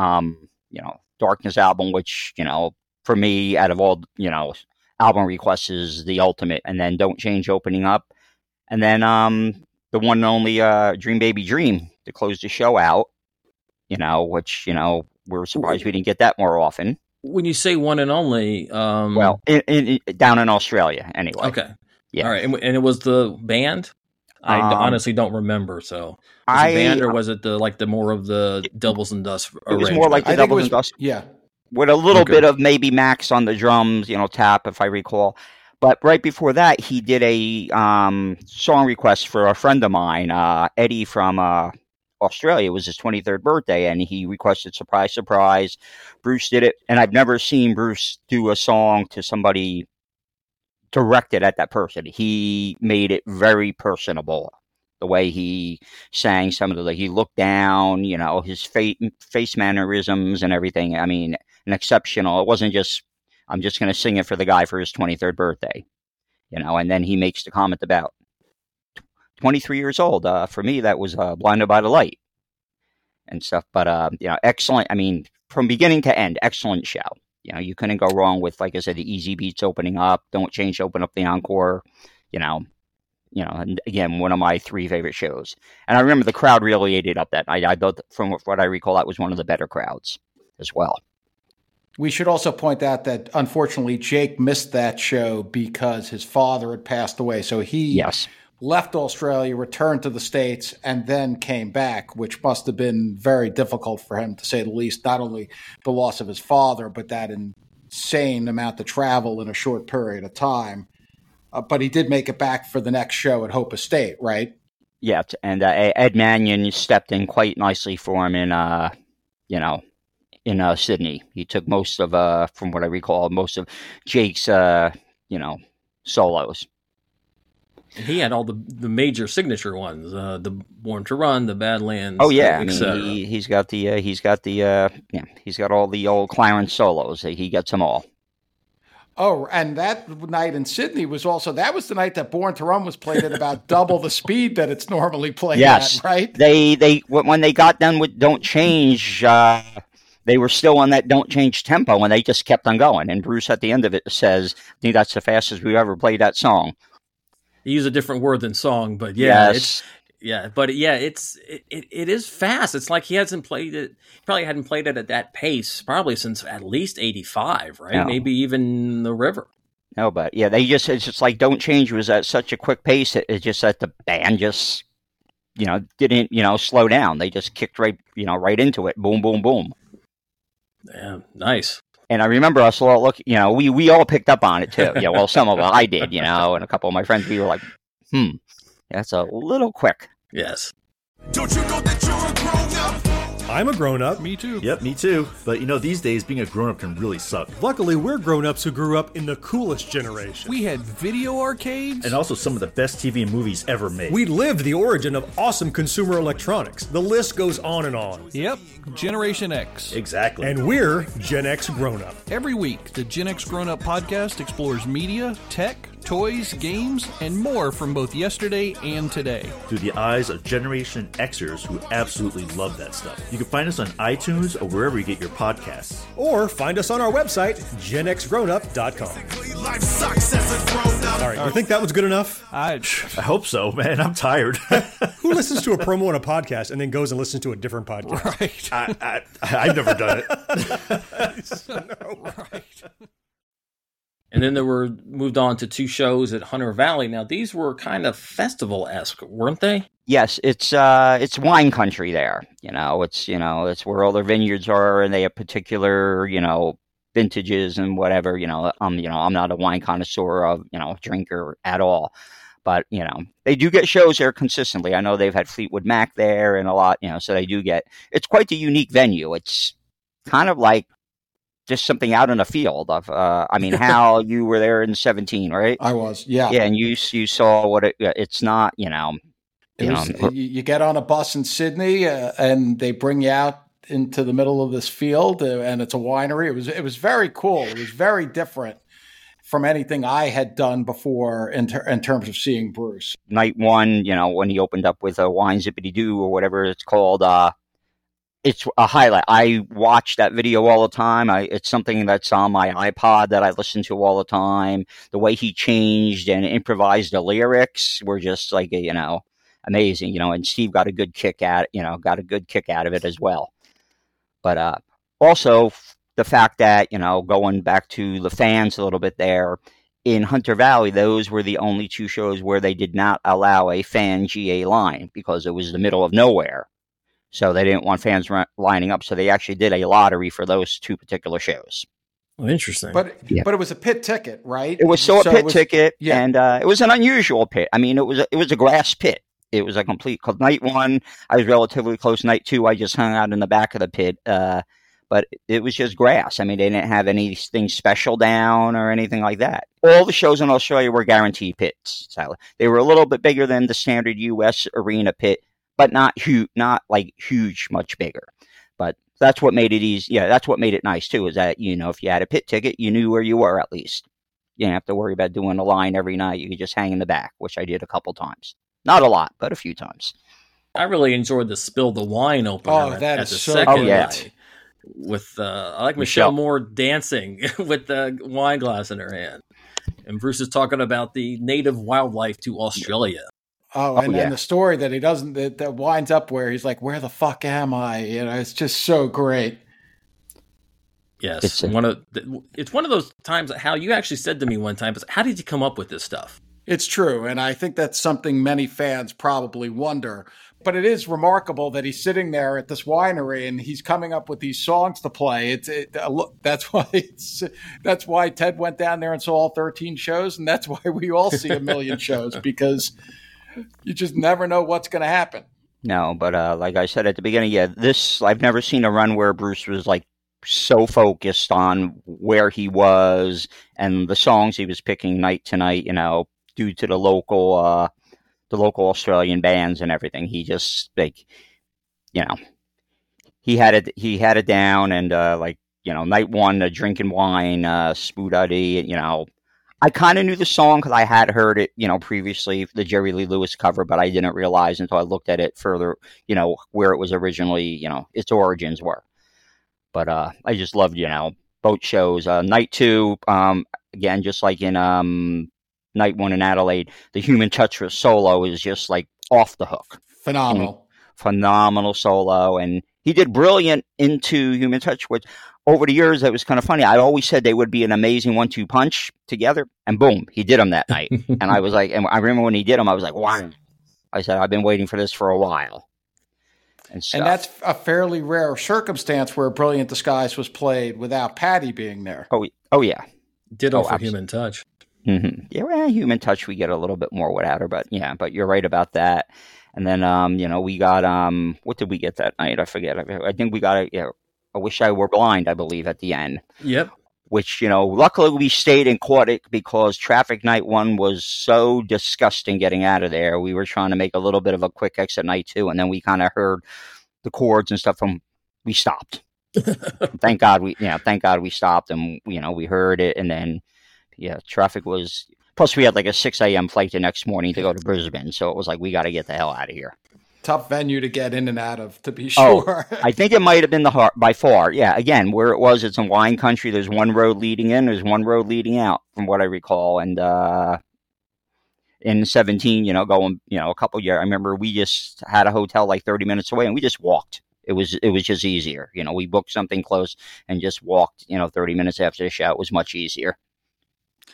Darkness album, which, for me, out of all, album requests is the ultimate. And then Don't Change opening up. And then the one and only Dream Baby Dream to close the show out, which, we're surprised we didn't get that more often. When you say one and only... Well, down in Australia, anyway. Okay. Yeah. All right. And it was the band? I honestly don't remember. So, was it band or was it the more of the Devils and Dust? It was more like the Devils and Dust. Yeah, with a little bit of maybe Max on the drums, tap if I recall. But right before that, he did a song request for a friend of mine, Eddie from Australia. It was his 23rd birthday, and he requested "Surprise, Surprise." Bruce did it, and I've never seen Bruce do a song to somebody directed at that person. He made it very personable. The way he sang some of he looked down, his face mannerisms and everything. I mean, an exceptional. It wasn't just, I'm just going to sing it for the guy for his 23rd birthday, and then he makes the comment about 23 years old. For me, that was Blinded by the Light and stuff. But, excellent. I mean, from beginning to end, excellent show. You couldn't go wrong with, like I said, the Easy Beats opening up, Don't Change open up the encore, and again, one of my three favorite shows. And I remember the crowd really ate it up that night. I thought, from what I recall, that was one of the better crowds as well. We should also point out that, unfortunately, Jake missed that show because his father had passed away. So he left Australia, returned to the States, and then came back, which must have been very difficult for him, to say the least. Not only the loss of his father, but that insane amount of travel in a short period of time. But he did make it back for the next show at Hope Estate, right? Yeah, and Ed Mannion stepped in quite nicely for him in Sydney. He took most of, from what I recall, most of Jake's, solos. And he had all the major signature ones, the Born to Run, the Badlands. Oh yeah, he's got all the old Clarence solos. He gets them all. Oh, and that night in Sydney was the night that Born to Run was played at about double the speed that it's normally played at, right? They when they got done with Don't Change, they were still on that Don't Change tempo, and they just kept on going. And Bruce at the end of it says, I think that's the fastest we've ever played that song. He used a different word than song, but it is fast. It's like he hasn't played it. Probably hadn't played it at that pace probably since at least '85, right? No. Maybe even The River. No, but yeah, it's just like Don't Change was at such a quick pace. It's just that the band just, didn't, slow down. They just kicked right into it. Boom, boom, boom. Yeah, nice. And I remember us all we all picked up on it too. Well, some of us I did, and a couple of my friends, we were like, that's a little quick. Yes. Don't you know that you're a grown-up? I'm a grown-up. Me too. Yep, me too. But these days, being a grown-up can really suck. Luckily, we're grown-ups who grew up in the coolest generation. We had video arcades. And also some of the best TV and movies ever made. We lived the origin of awesome consumer electronics. The list goes on and on. Yep, Generation X. Exactly. And we're Gen X grown-up. Every week, the Gen X Grown Up podcast explores media, tech, toys, games, and more from both yesterday and today. Through the eyes of Generation Xers who absolutely love that stuff. You can find us on iTunes or wherever you get your podcasts. Or find us on our website, genxgrownup.com. All right, you think that was good enough? I hope so, man. I'm tired. Who listens to a promo on a podcast and then goes and listens to a different podcast? Right. I've never done it. No. Right. And then moved on to 2 shows at Hunter Valley. Now, these were kind of festival-esque, weren't they? Yes, it's wine country there. It's where all their vineyards are, and they have particular, vintages and whatever. I'm not a wine connoisseur of, drinker at all. But, they do get shows there consistently. I know they've had Fleetwood Mac there and a lot, so they do it's quite the unique venue. It's kind of like just something out in a field of, Hal, you were there in 17, right? I was, yeah. Yeah, and you saw what it's not, you get on a bus in Sydney and they bring you out into the middle of this field and it's a winery. It was very cool. It was very different from anything I had done before in terms of seeing Bruce. Night 1, when he opened up with a Wine Zippity Doo or whatever it's called, it's a highlight. I watch that video all the time. It's something that's on my iPod that I listen to all the time. The way he changed and improvised the lyrics were just like, amazing, and Steve got a good kick out of it as well. But also the fact that, going back to the fans a little bit there, in Hunter Valley, those were the only 2 shows where they did not allow a fan GA line because it was the middle of nowhere. So they didn't want fans lining up. So they actually did a lottery for those 2 particular shows. Oh, interesting. But it was a pit ticket, right? It was a pit ticket, yeah. And it was an unusual pit. I mean, it was a grass pit. It was a complete. Night 1, I was relatively close. Night 2, I just hung out in the back of the pit. But it was just grass. I mean, they didn't have anything special down or anything like that. All the shows in Australia were guaranteed pits. So they were a little bit bigger than the standard U.S. arena pit, but not huge, much bigger. But that's what made it easy. Yeah, that's what made it nice too. Is that if you had a pit ticket, you knew where you were at least. You didn't have to worry about doing a line every night. You could just hang in the back, which I did a couple times. Not a lot, but a few times. I really enjoyed the Spill the Wine opener at the second night. With I like Michelle Moore dancing with the wine glass in her hand, and Bruce is talking about the native wildlife to Australia. And the story that he doesn't that winds up where he's like, "Where the fuck am I?" It's just so great. Yes, it's one of those times. How you actually said to me one time, "How did you come up with this stuff?" It's true, and I think that's something many fans probably wonder. But it is remarkable that he's sitting there at this winery and he's coming up with these songs to play. That's why Ted went down there and saw all 13 shows, and that's why we all see a million shows, because you just never know what's going to happen. No, but like I said at the beginning, I've never seen a run where Bruce was like so focused on where he was and the songs he was picking night to night, due to the local Australian bands and everything. He just he had it down, and night 1, drinking wine, Spoodaddy, I kind of knew the song because I had heard it, previously, the Jerry Lee Lewis cover, but I didn't realize until I looked at it further, where it was originally, its origins were. But I just loved, boat shows. Night 2, again, just like in Night 1 in Adelaide, the Human Touch solo is just like off the hook. Phenomenal solo. And he did brilliant into Human Touch, which over the years, it was kind of funny. I always said they would be an amazing 1-2 punch together, and boom, he did them that night. And I was like, and I remember when he did them, I was like, wow. I said, I've been waiting for this for a while. And that's a fairly rare circumstance where Brilliant Disguise was played without Patty being there. Oh yeah. Ditto for Human Touch. Mm-hmm. Yeah, well, Human Touch, we get a little bit more without her, but you're right about that. And then, we got, what did we get that night? I forget. I think we got I Wish I Were Blind, I believe, at the end. Yep. Which, luckily we stayed and caught it because traffic night 1 was so disgusting getting out of there. We were trying to make a little bit of a quick exit night 2, and then we kind of heard the chords and stuff we stopped. Thank God we stopped, and, we heard it, and then, traffic was, plus we had like a 6 a.m. flight the next morning to go to Brisbane, so it was like, we got to get the hell out of here. Tough venue to get in and out of, to be sure. I think it might have been by far. Yeah, again, where it was, it's in wine country. There's one road leading in, there's one road leading out, from what I recall. And in 17, going, a couple years, I remember we just had a hotel like 30 minutes away, and we just walked. It was just easier. We booked something close and just walked, 30 minutes after the show. It was much easier.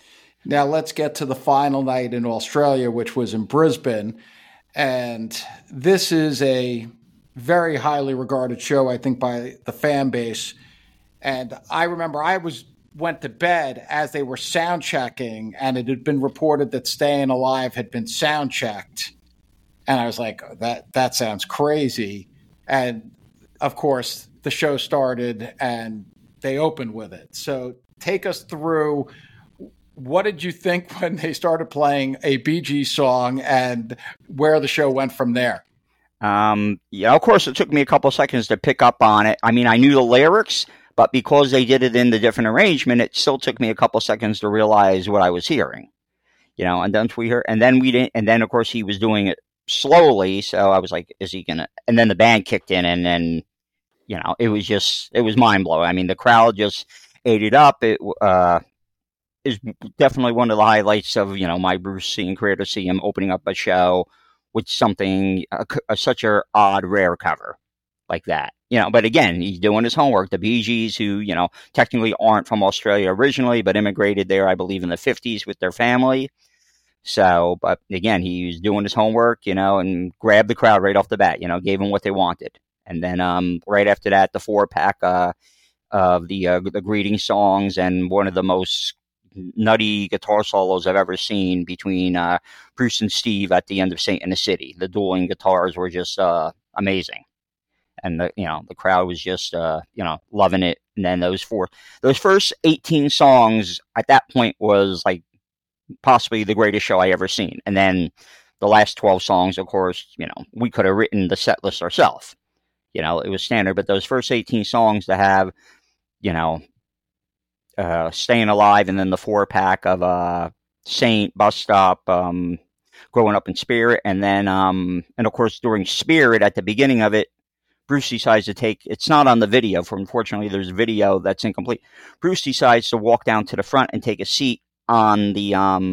Now let's get to the final night in Australia, which was in Brisbane. And this is a very highly regarded show, I think, by the fan base. And I remember went to bed as they were sound checking, and it had been reported that Staying Alive had been sound checked. And I was like, that sounds crazy. And of course, the show started and they opened with it. So take us through, what did you think when they started playing a Bee Gees song and where the show went from there? Of course, it took me a couple seconds to pick up on it. I mean, I knew the lyrics, but because they did it in the different arrangement, it still took me a couple seconds to realize what I was hearing. And then of course he was doing it slowly, so I was like, is he gonna? And then the band kicked in, and then it was mind blowing. I mean, the crowd just ate it up. It is definitely one of the highlights of my Bruce Springsteen career, to see him opening up a show with something such a odd, rare cover like that. But again, he's doing his homework. The Bee Gees, who technically aren't from Australia originally, but immigrated there, I believe, in the 50s with their family. So, but again, he was doing his homework, and grabbed the crowd right off the bat, gave them what they wanted. And then right after that, the 4-pack of the greeting songs, and one of the most nutty guitar solos I've ever seen between Bruce and Steve at the end of Saint in the City. The dueling guitars were just amazing. And the crowd was just loving it. And then those first 18 songs at that point was like possibly the greatest show I ever seen. And then the last 12 songs, of course, we could have written the set list ourselves. It was standard, but those first 18 songs to have, Staying Alive, and then the 4-pack of Saint, Bus Stop, Growing Up in Spirit, and then and of course during Spirit, at the beginning of it, Bruce decides to take, it's not on the video, unfortunately there's a video that's incomplete. Bruce decides to walk down to the front and take a seat on the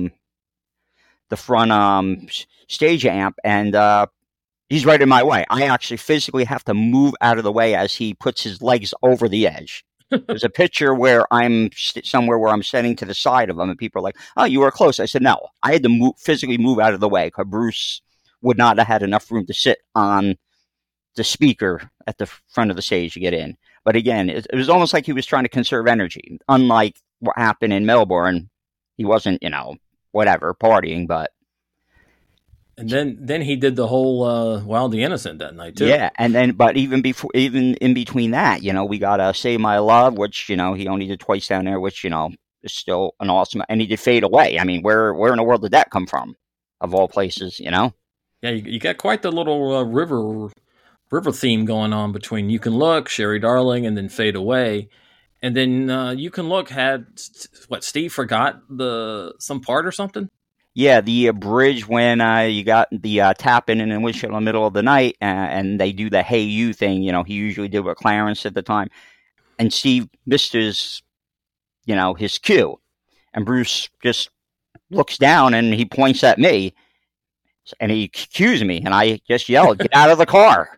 front stage amp, and he's right in my way. I actually physically have to move out of the way as he puts his legs over the edge. There's a picture where I'm somewhere where I'm sitting to the side of him, and people are like, "Oh, you were close." I said, "No, I had to physically move out of the way because Bruce would not have had enough room to sit on the speaker at the front of the stage to get in." But again, it was almost like he was trying to conserve energy. Unlike what happened in Melbourne, he wasn't, whatever, partying, but. And then he did the whole Wild the Innocent that night too. Yeah, and then but even in between that, we got Save My Love, which he only did twice down there, which is still an awesome. And he did Fade Away. I mean, where in the world did that come from? Of all places, Yeah, you got quite the little river theme going on between You Can Look, Sherry Darling, and then Fade Away. And then You Can Look had Steve forgot some part or something. Yeah, the bridge when you got the tap in the windshield in the middle of the night, and they do the Hey You thing. He usually did with Clarence at the time, and Steve missed his cue, and Bruce just looks down and he points at me, and he cues me, and I just yelled, "Get out of the car!"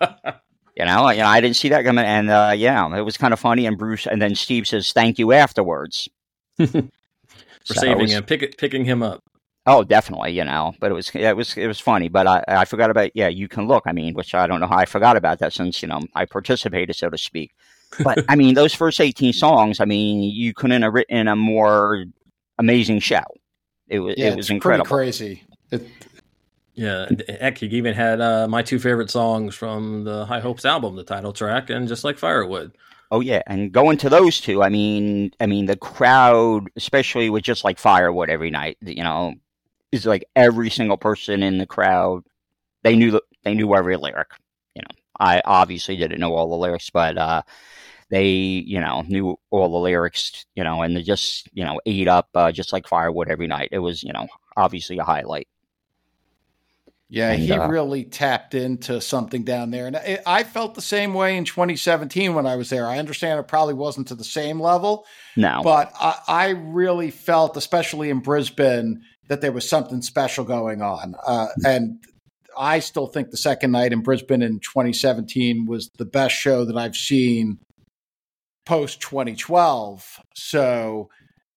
I didn't see that coming, and it was kind of funny. And Bruce, and then Steve says, "Thank you" afterwards for saving him, picking him up. Oh, definitely, but it was funny. But I forgot about, You Can Look. I mean, which I don't know how I forgot about that since, I participated, so to speak. But I mean, those first 18 songs, I mean, you couldn't have written a more amazing show. It was incredible. Pretty crazy. Yeah, heck, you even had my two favorite songs from the High Hopes album, the title track, and Just Like Firewood. Oh yeah, and going to those two, I mean, the crowd, especially with Just Like Firewood every night, is like every single person in the crowd, they knew every lyric. I obviously didn't know all the lyrics, but they knew all the lyrics, and they just ate up Just Like Firewood every night. It was obviously a highlight. Yeah, and he really tapped into something down there. And I felt the same way in 2017 when I was there. I understand it probably wasn't to the same level. No. But I really felt, especially in Brisbane, that there was something special going on. And I still think the second night in Brisbane in 2017 was the best show that I've seen post 2012. So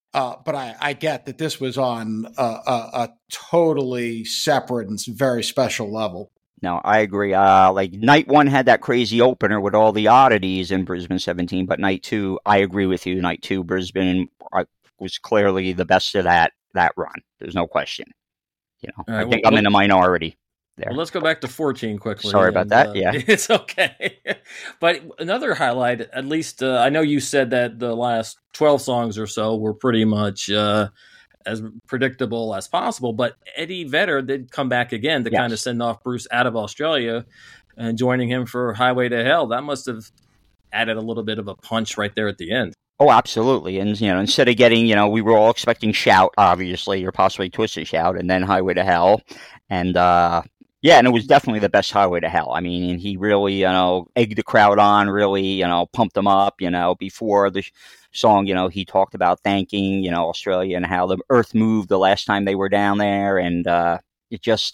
But I get that this was on a totally separate and very special level. No, I agree. Like night 1 had that crazy opener with all the oddities in Brisbane 17, but night 2, I agree with you. Night 2, Brisbane was clearly the best of that run. There's no question. Right, I think I'm in the minority there. Well, let's go back to 14 quickly. Sorry about that. Yeah, it's okay. But another highlight, at least I know you said that the last 12 songs or so were pretty much as predictable as possible, but Eddie Vedder did come back again to kind of send off Bruce out of Australia and joining him for Highway to Hell. That must have added a little bit of a punch right there at the end. Oh, absolutely. And, instead of getting, we were all expecting Shout, obviously, or possibly Twisted Shout, and then Highway to Hell. And, and it was definitely the best Highway to Hell. I mean, he really, egged the crowd on, really, pumped them up, before the song, he talked about thanking, Australia and how the earth moved the last time they were down there. And it just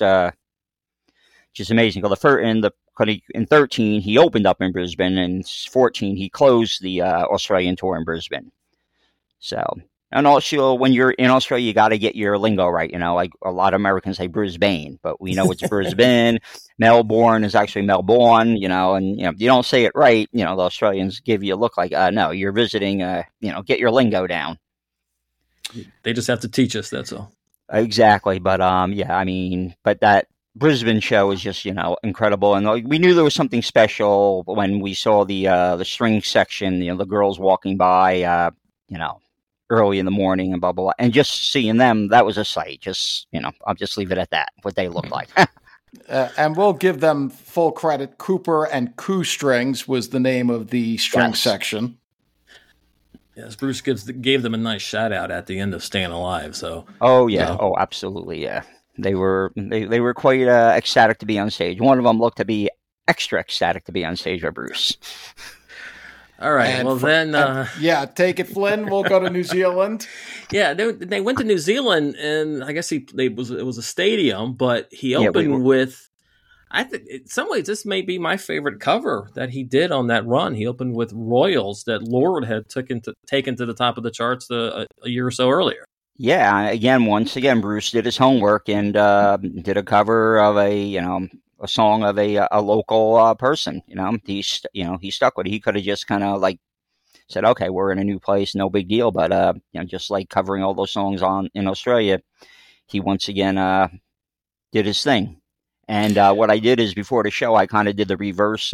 amazing. In 13, he opened up in Brisbane, and 14, he closed the Australian tour in Brisbane. So, and also when you're in Australia, you got to get your lingo right. Like a lot of Americans say Brisbane, but we know it's Brisbane. Melbourne is actually Melbourne, and if you don't say it right, the Australians give you a look like, no, you're visiting, get your lingo down. They just have to teach us, that's all. Exactly. But, but that Brisbane show is just, incredible. And we knew there was something special when we saw the string section, the girls walking by, early in the morning and blah, blah, blah. And just seeing them, that was a sight. Just, I'll just leave it at that, what they look like. And we'll give them full credit. Cooper and Koo Strings was the name of the string section. Yes, Bruce gave them a nice shout out at the end of Staying Alive. So. Oh yeah. Oh, absolutely. Yeah. They were quite ecstatic to be on stage. One of them looked to be extra ecstatic to be on stage with Bruce. All right. Take it, Flynn. We'll go to New Zealand. Yeah, they went to New Zealand, and I guess it was a stadium, but he opened with. I think in some ways this may be my favorite cover that he did on that run. He opened with Royals that Lord had taken to the top of the charts a year or so earlier. Yeah, once again, Bruce did his homework and did a cover of a song of a local person. He stuck with it. He could have just kind of like said, okay, we're in a new place, no big deal. But just like covering all those songs in Australia, he once again did his thing. And what I did is before the show, I kind of did the reverse,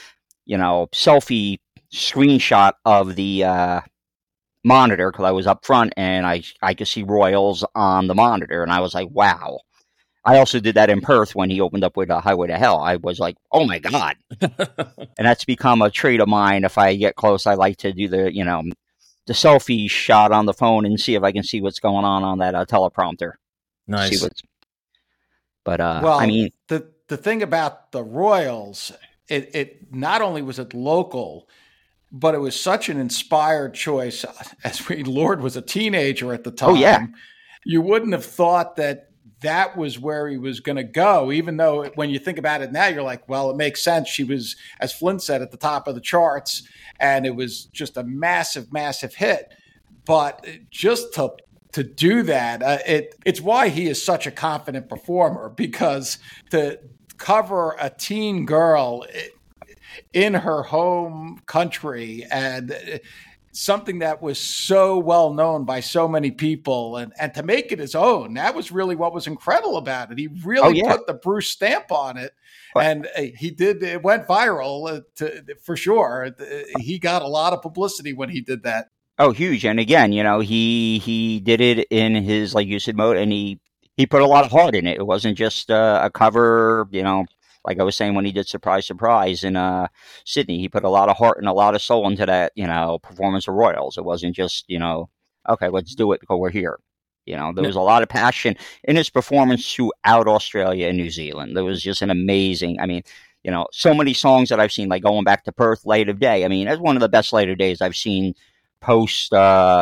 selfie screenshot of the monitor because I was up front and I could see Royals on the monitor, and I was like, wow. I also did that in Perth when he opened up with Highway to Hell. I was like, oh my God. And that's become a trait of mine. If I get close, I like to do the selfie shot on the phone and see if I can see what's going on that teleprompter. Nice. But the thing about the Royals, it not only was it local, but it was such an inspired choice. Lord was a teenager at the time. Oh yeah, you wouldn't have thought that was where he was going to go, even though when you think about it now, you're like, well, it makes sense. She was, as Flynn said, at the top of the charts, and it was just a massive, massive hit. But just to do that, it's why he is such a confident performer, because to cover a teen girl in her home country and something that was so well known by so many people and to make it his own, that was really what was incredible about it. He really put the Bruce stamp on it. And he did. It went viral for sure. He got a lot of publicity when he did that. Oh, huge. And again, he did it in his, like you said, mode, and he put a lot of heart in it. It wasn't just a cover, like I was saying when he did Surprise, Surprise in Sydney. He put a lot of heart and a lot of soul into that, performance of Royals. It wasn't just, okay, let's do it because we're here. There was a lot of passion in his performance throughout Australia and New Zealand. There was just an amazing, so many songs that I've seen, like going back to Perth, Light of Day. That's one of the best Light of Days I've seen post,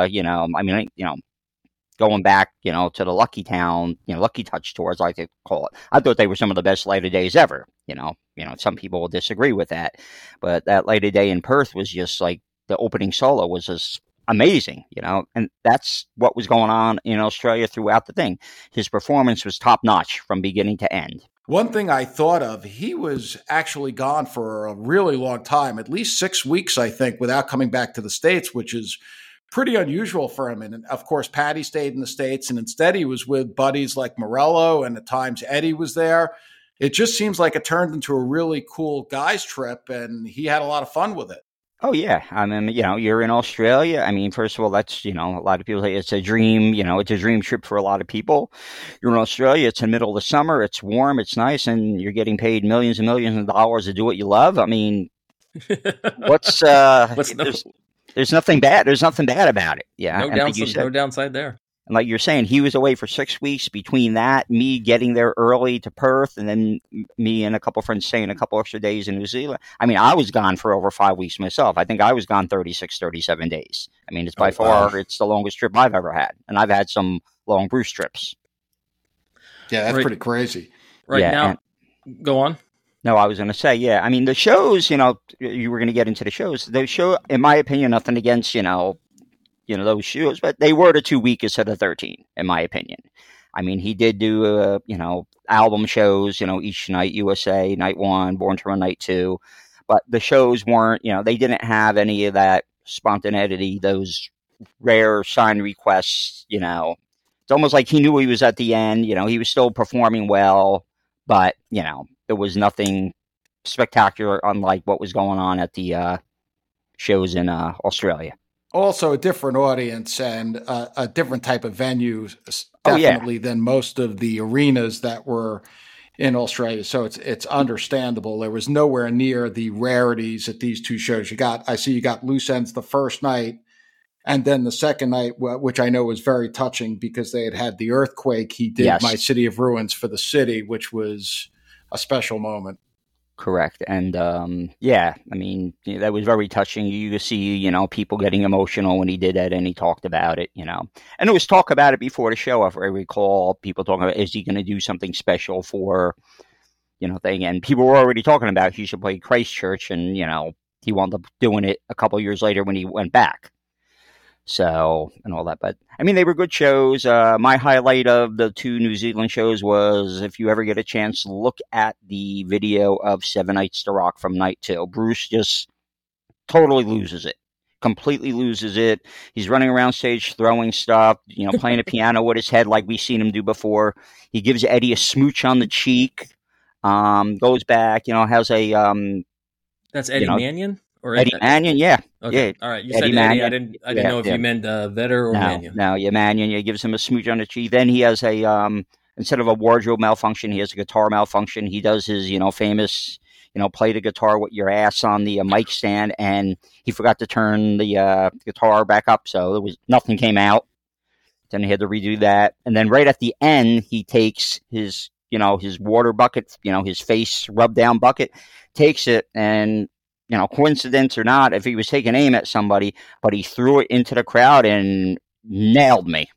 going back, to the Lucky Town, Lucky Touch tours, I like to call it. I thought they were some of the best Light of Days ever. Some people will disagree with that, but that Light of Day in Perth was just like the opening solo was just amazing, and that's what was going on in Australia throughout the thing. His performance was top notch from beginning to end. One thing I thought of, he was actually gone for a really long time, at least 6 weeks, I think, without coming back to the States, which is pretty unusual for him. And of course, Patty stayed in the States, and instead he was with buddies like Morello, and at times Eddie was there. It just seems like it turned into a really cool guys trip, and he had a lot of fun with it. Oh, yeah. I mean, you're in Australia. I mean, first of all, that's, a lot of people say it's a dream, it's a dream trip for a lot of people. You're in Australia. It's in the middle of the summer. It's warm. It's nice. And you're getting paid millions and millions of dollars to do what you love. I mean, there's nothing bad. There's nothing bad about it. Yeah. No downside there. And like you're saying, he was away for 6 weeks. Between that, me getting there early to Perth, and then me and a couple of friends staying a couple extra days in New Zealand. I mean, I was gone for over 5 weeks myself. I think I was gone 36, 37 days. I mean, it's by far, it's the longest trip I've ever had. And I've had some long Bruce trips. Yeah, that's pretty crazy. Now, go on. No, I was going to say, yeah. I mean, the shows, you were going to get into the shows. The show, in my opinion, nothing against, those shows, but they were the 2 weakest of the 13, in my opinion. I mean, he did do, album shows, each night, USA, night 1, Born to Run, night 2. But the shows weren't, they didn't have any of that spontaneity, those rare sign requests, It's almost like he knew he was at the end, he was still performing well, but, there was nothing spectacular unlike what was going on at the shows in Australia. Also a different audience and a different type of venue, definitely than most of the arenas that were in Australia. So it's understandable. There was nowhere near the rarities at these two shows. I see you got Loose Ends the first night, and then the second night, which I know was very touching because they had the earthquake. He did My City of Ruins for the city, which was a special moment. Correct. And, I mean, that was very touching. You could see, people getting emotional when he did that, and he talked about it, And there was talk about it before the show, if I recall, people talking about, is he going to do something special for, thing? And people were already talking about he should play Christchurch, and, he wound up doing it a couple of years later when he went back. So, and all that. But, I mean, they were good shows. My highlight of the 2 New Zealand shows was, if you ever get a chance, look at the video of 7 Nights to Rock from night 2. Bruce just totally loses it. Completely loses it. He's running around stage throwing stuff, playing a piano with his head like we've seen him do before. He gives Eddie a smooch on the cheek, goes back, has a... That's Eddie Mannion? Or Eddie Mannion, yeah. Okay. Yeah. All right. You said Eddie. I didn't know if you meant Vedder or Mannion. No, Mannion. Yeah, gives him a smooch on the cheek. Then he has a, instead of a wardrobe malfunction, he has a guitar malfunction. He does his, famous, play the guitar with your ass on the mic stand, and he forgot to turn the guitar back up, so nothing came out. Then he had to redo that. And then right at the end, he takes his, his water bucket, his face rub down bucket, takes it, and coincidence or not, if he was taking aim at somebody, but he threw it into the crowd and nailed me.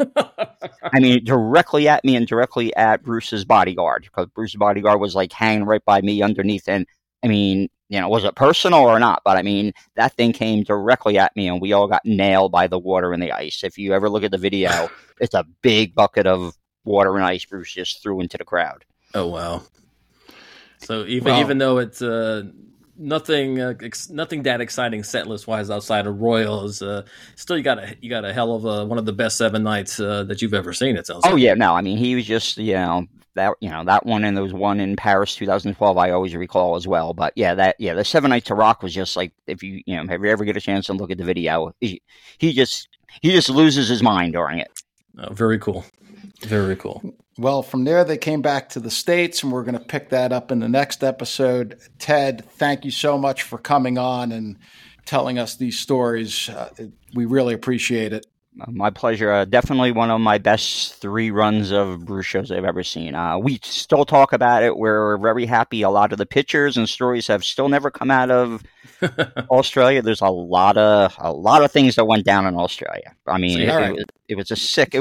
I mean, directly at me and directly at Bruce's bodyguard, because Bruce's bodyguard was like hanging right by me underneath. And I mean, was it personal or not? But I mean, that thing came directly at me, and we all got nailed by the water and the ice. If you ever look at the video, it's a big bucket of water and ice Bruce just threw into the crowd. Oh, wow. So even though it's nothing that exciting set list wise outside of Royal is still you got a hell of one of the best 7 nights that you've ever seen. It sounds. Oh yeah, no, I mean he was just that one, and there was one in Paris 2012 I always recall as well. But the 7 Nights to Rock was just like, if you if you ever get a chance to look at the video, he just loses his mind during it. Oh, very cool. Very cool. Well, from there, they came back to the States, and we're going to pick that up in the next episode. Ted, thank you so much for coming on and telling us these stories. We really appreciate it. My pleasure. Definitely one of my best 3 runs of Bruce shows I've ever seen. We still talk about it. We're very happy. A lot of the pictures and stories have still never come out of Australia. There's a lot of things that went down in Australia. I mean, it was a sick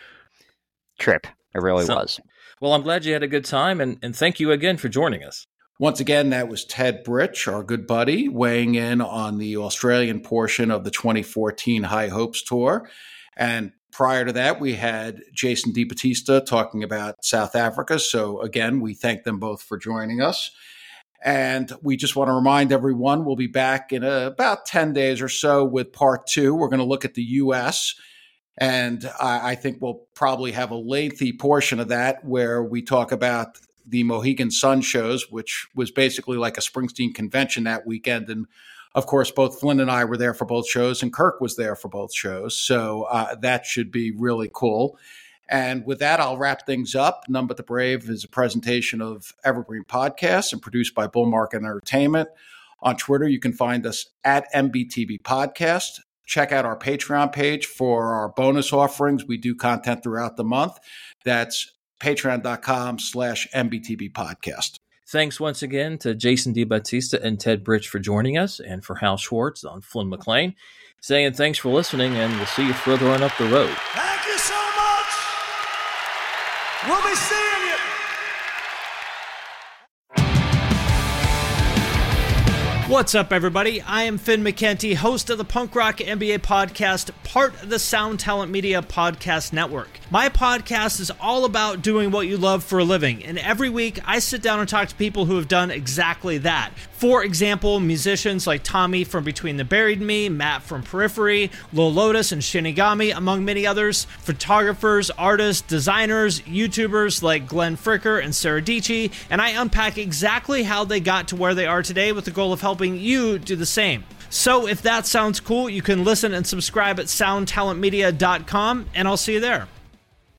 trip. It really was. Well, I'm glad you had a good time, and thank you again for joining us. Once again, that was Ted Britch, our good buddy, weighing in on the Australian portion of the 2014 High Hopes Tour. And prior to that, we had Jason DeBattista talking about South Africa. So again, we thank them both for joining us. And we just want to remind everyone, we'll be back in about 10 days or so with part 2. We're going to look at the U.S., and I think we'll probably have a lengthy portion of that where we talk about the Mohegan Sun shows, which was basically like a Springsteen convention that weekend. And of course, both Flynn and I were there for both shows, and Kirk was there for both shows. So that should be really cool. And with that, I'll wrap things up. None But the Brave is a presentation of Evergreen Podcasts and produced by Bull Market Entertainment. On Twitter, you can find us at MBTB Podcast. Check out our Patreon page for our bonus offerings. We do content throughout the month. That's patreon.com/MBTB Podcast. Thanks once again to Jason DeBattista and Ted Britch for joining us, and for Hal Schwartz on Flynn McLean, saying thanks for listening, and we'll see you further on up the road. Thank you so much. We'll be seeing you. What's up, everybody? I am Finn McKenty, host of the Punk Rock NBA podcast, part of the Sound Talent Media Podcast Network. My podcast is all about doing what you love for a living, and every week I sit down and talk to people who have done exactly that. For example, musicians like Tommy from Between the Buried and Me, Matt from Periphery, Lil Lotus and Shinigami, among many others, photographers, artists, designers, YouTubers like Glenn Fricker and Sarah Dici, and I unpack exactly how they got to where they are today with the goal of helping you do the same. So if that sounds cool, you can listen and subscribe at soundtalentmedia.com, and I'll see you there.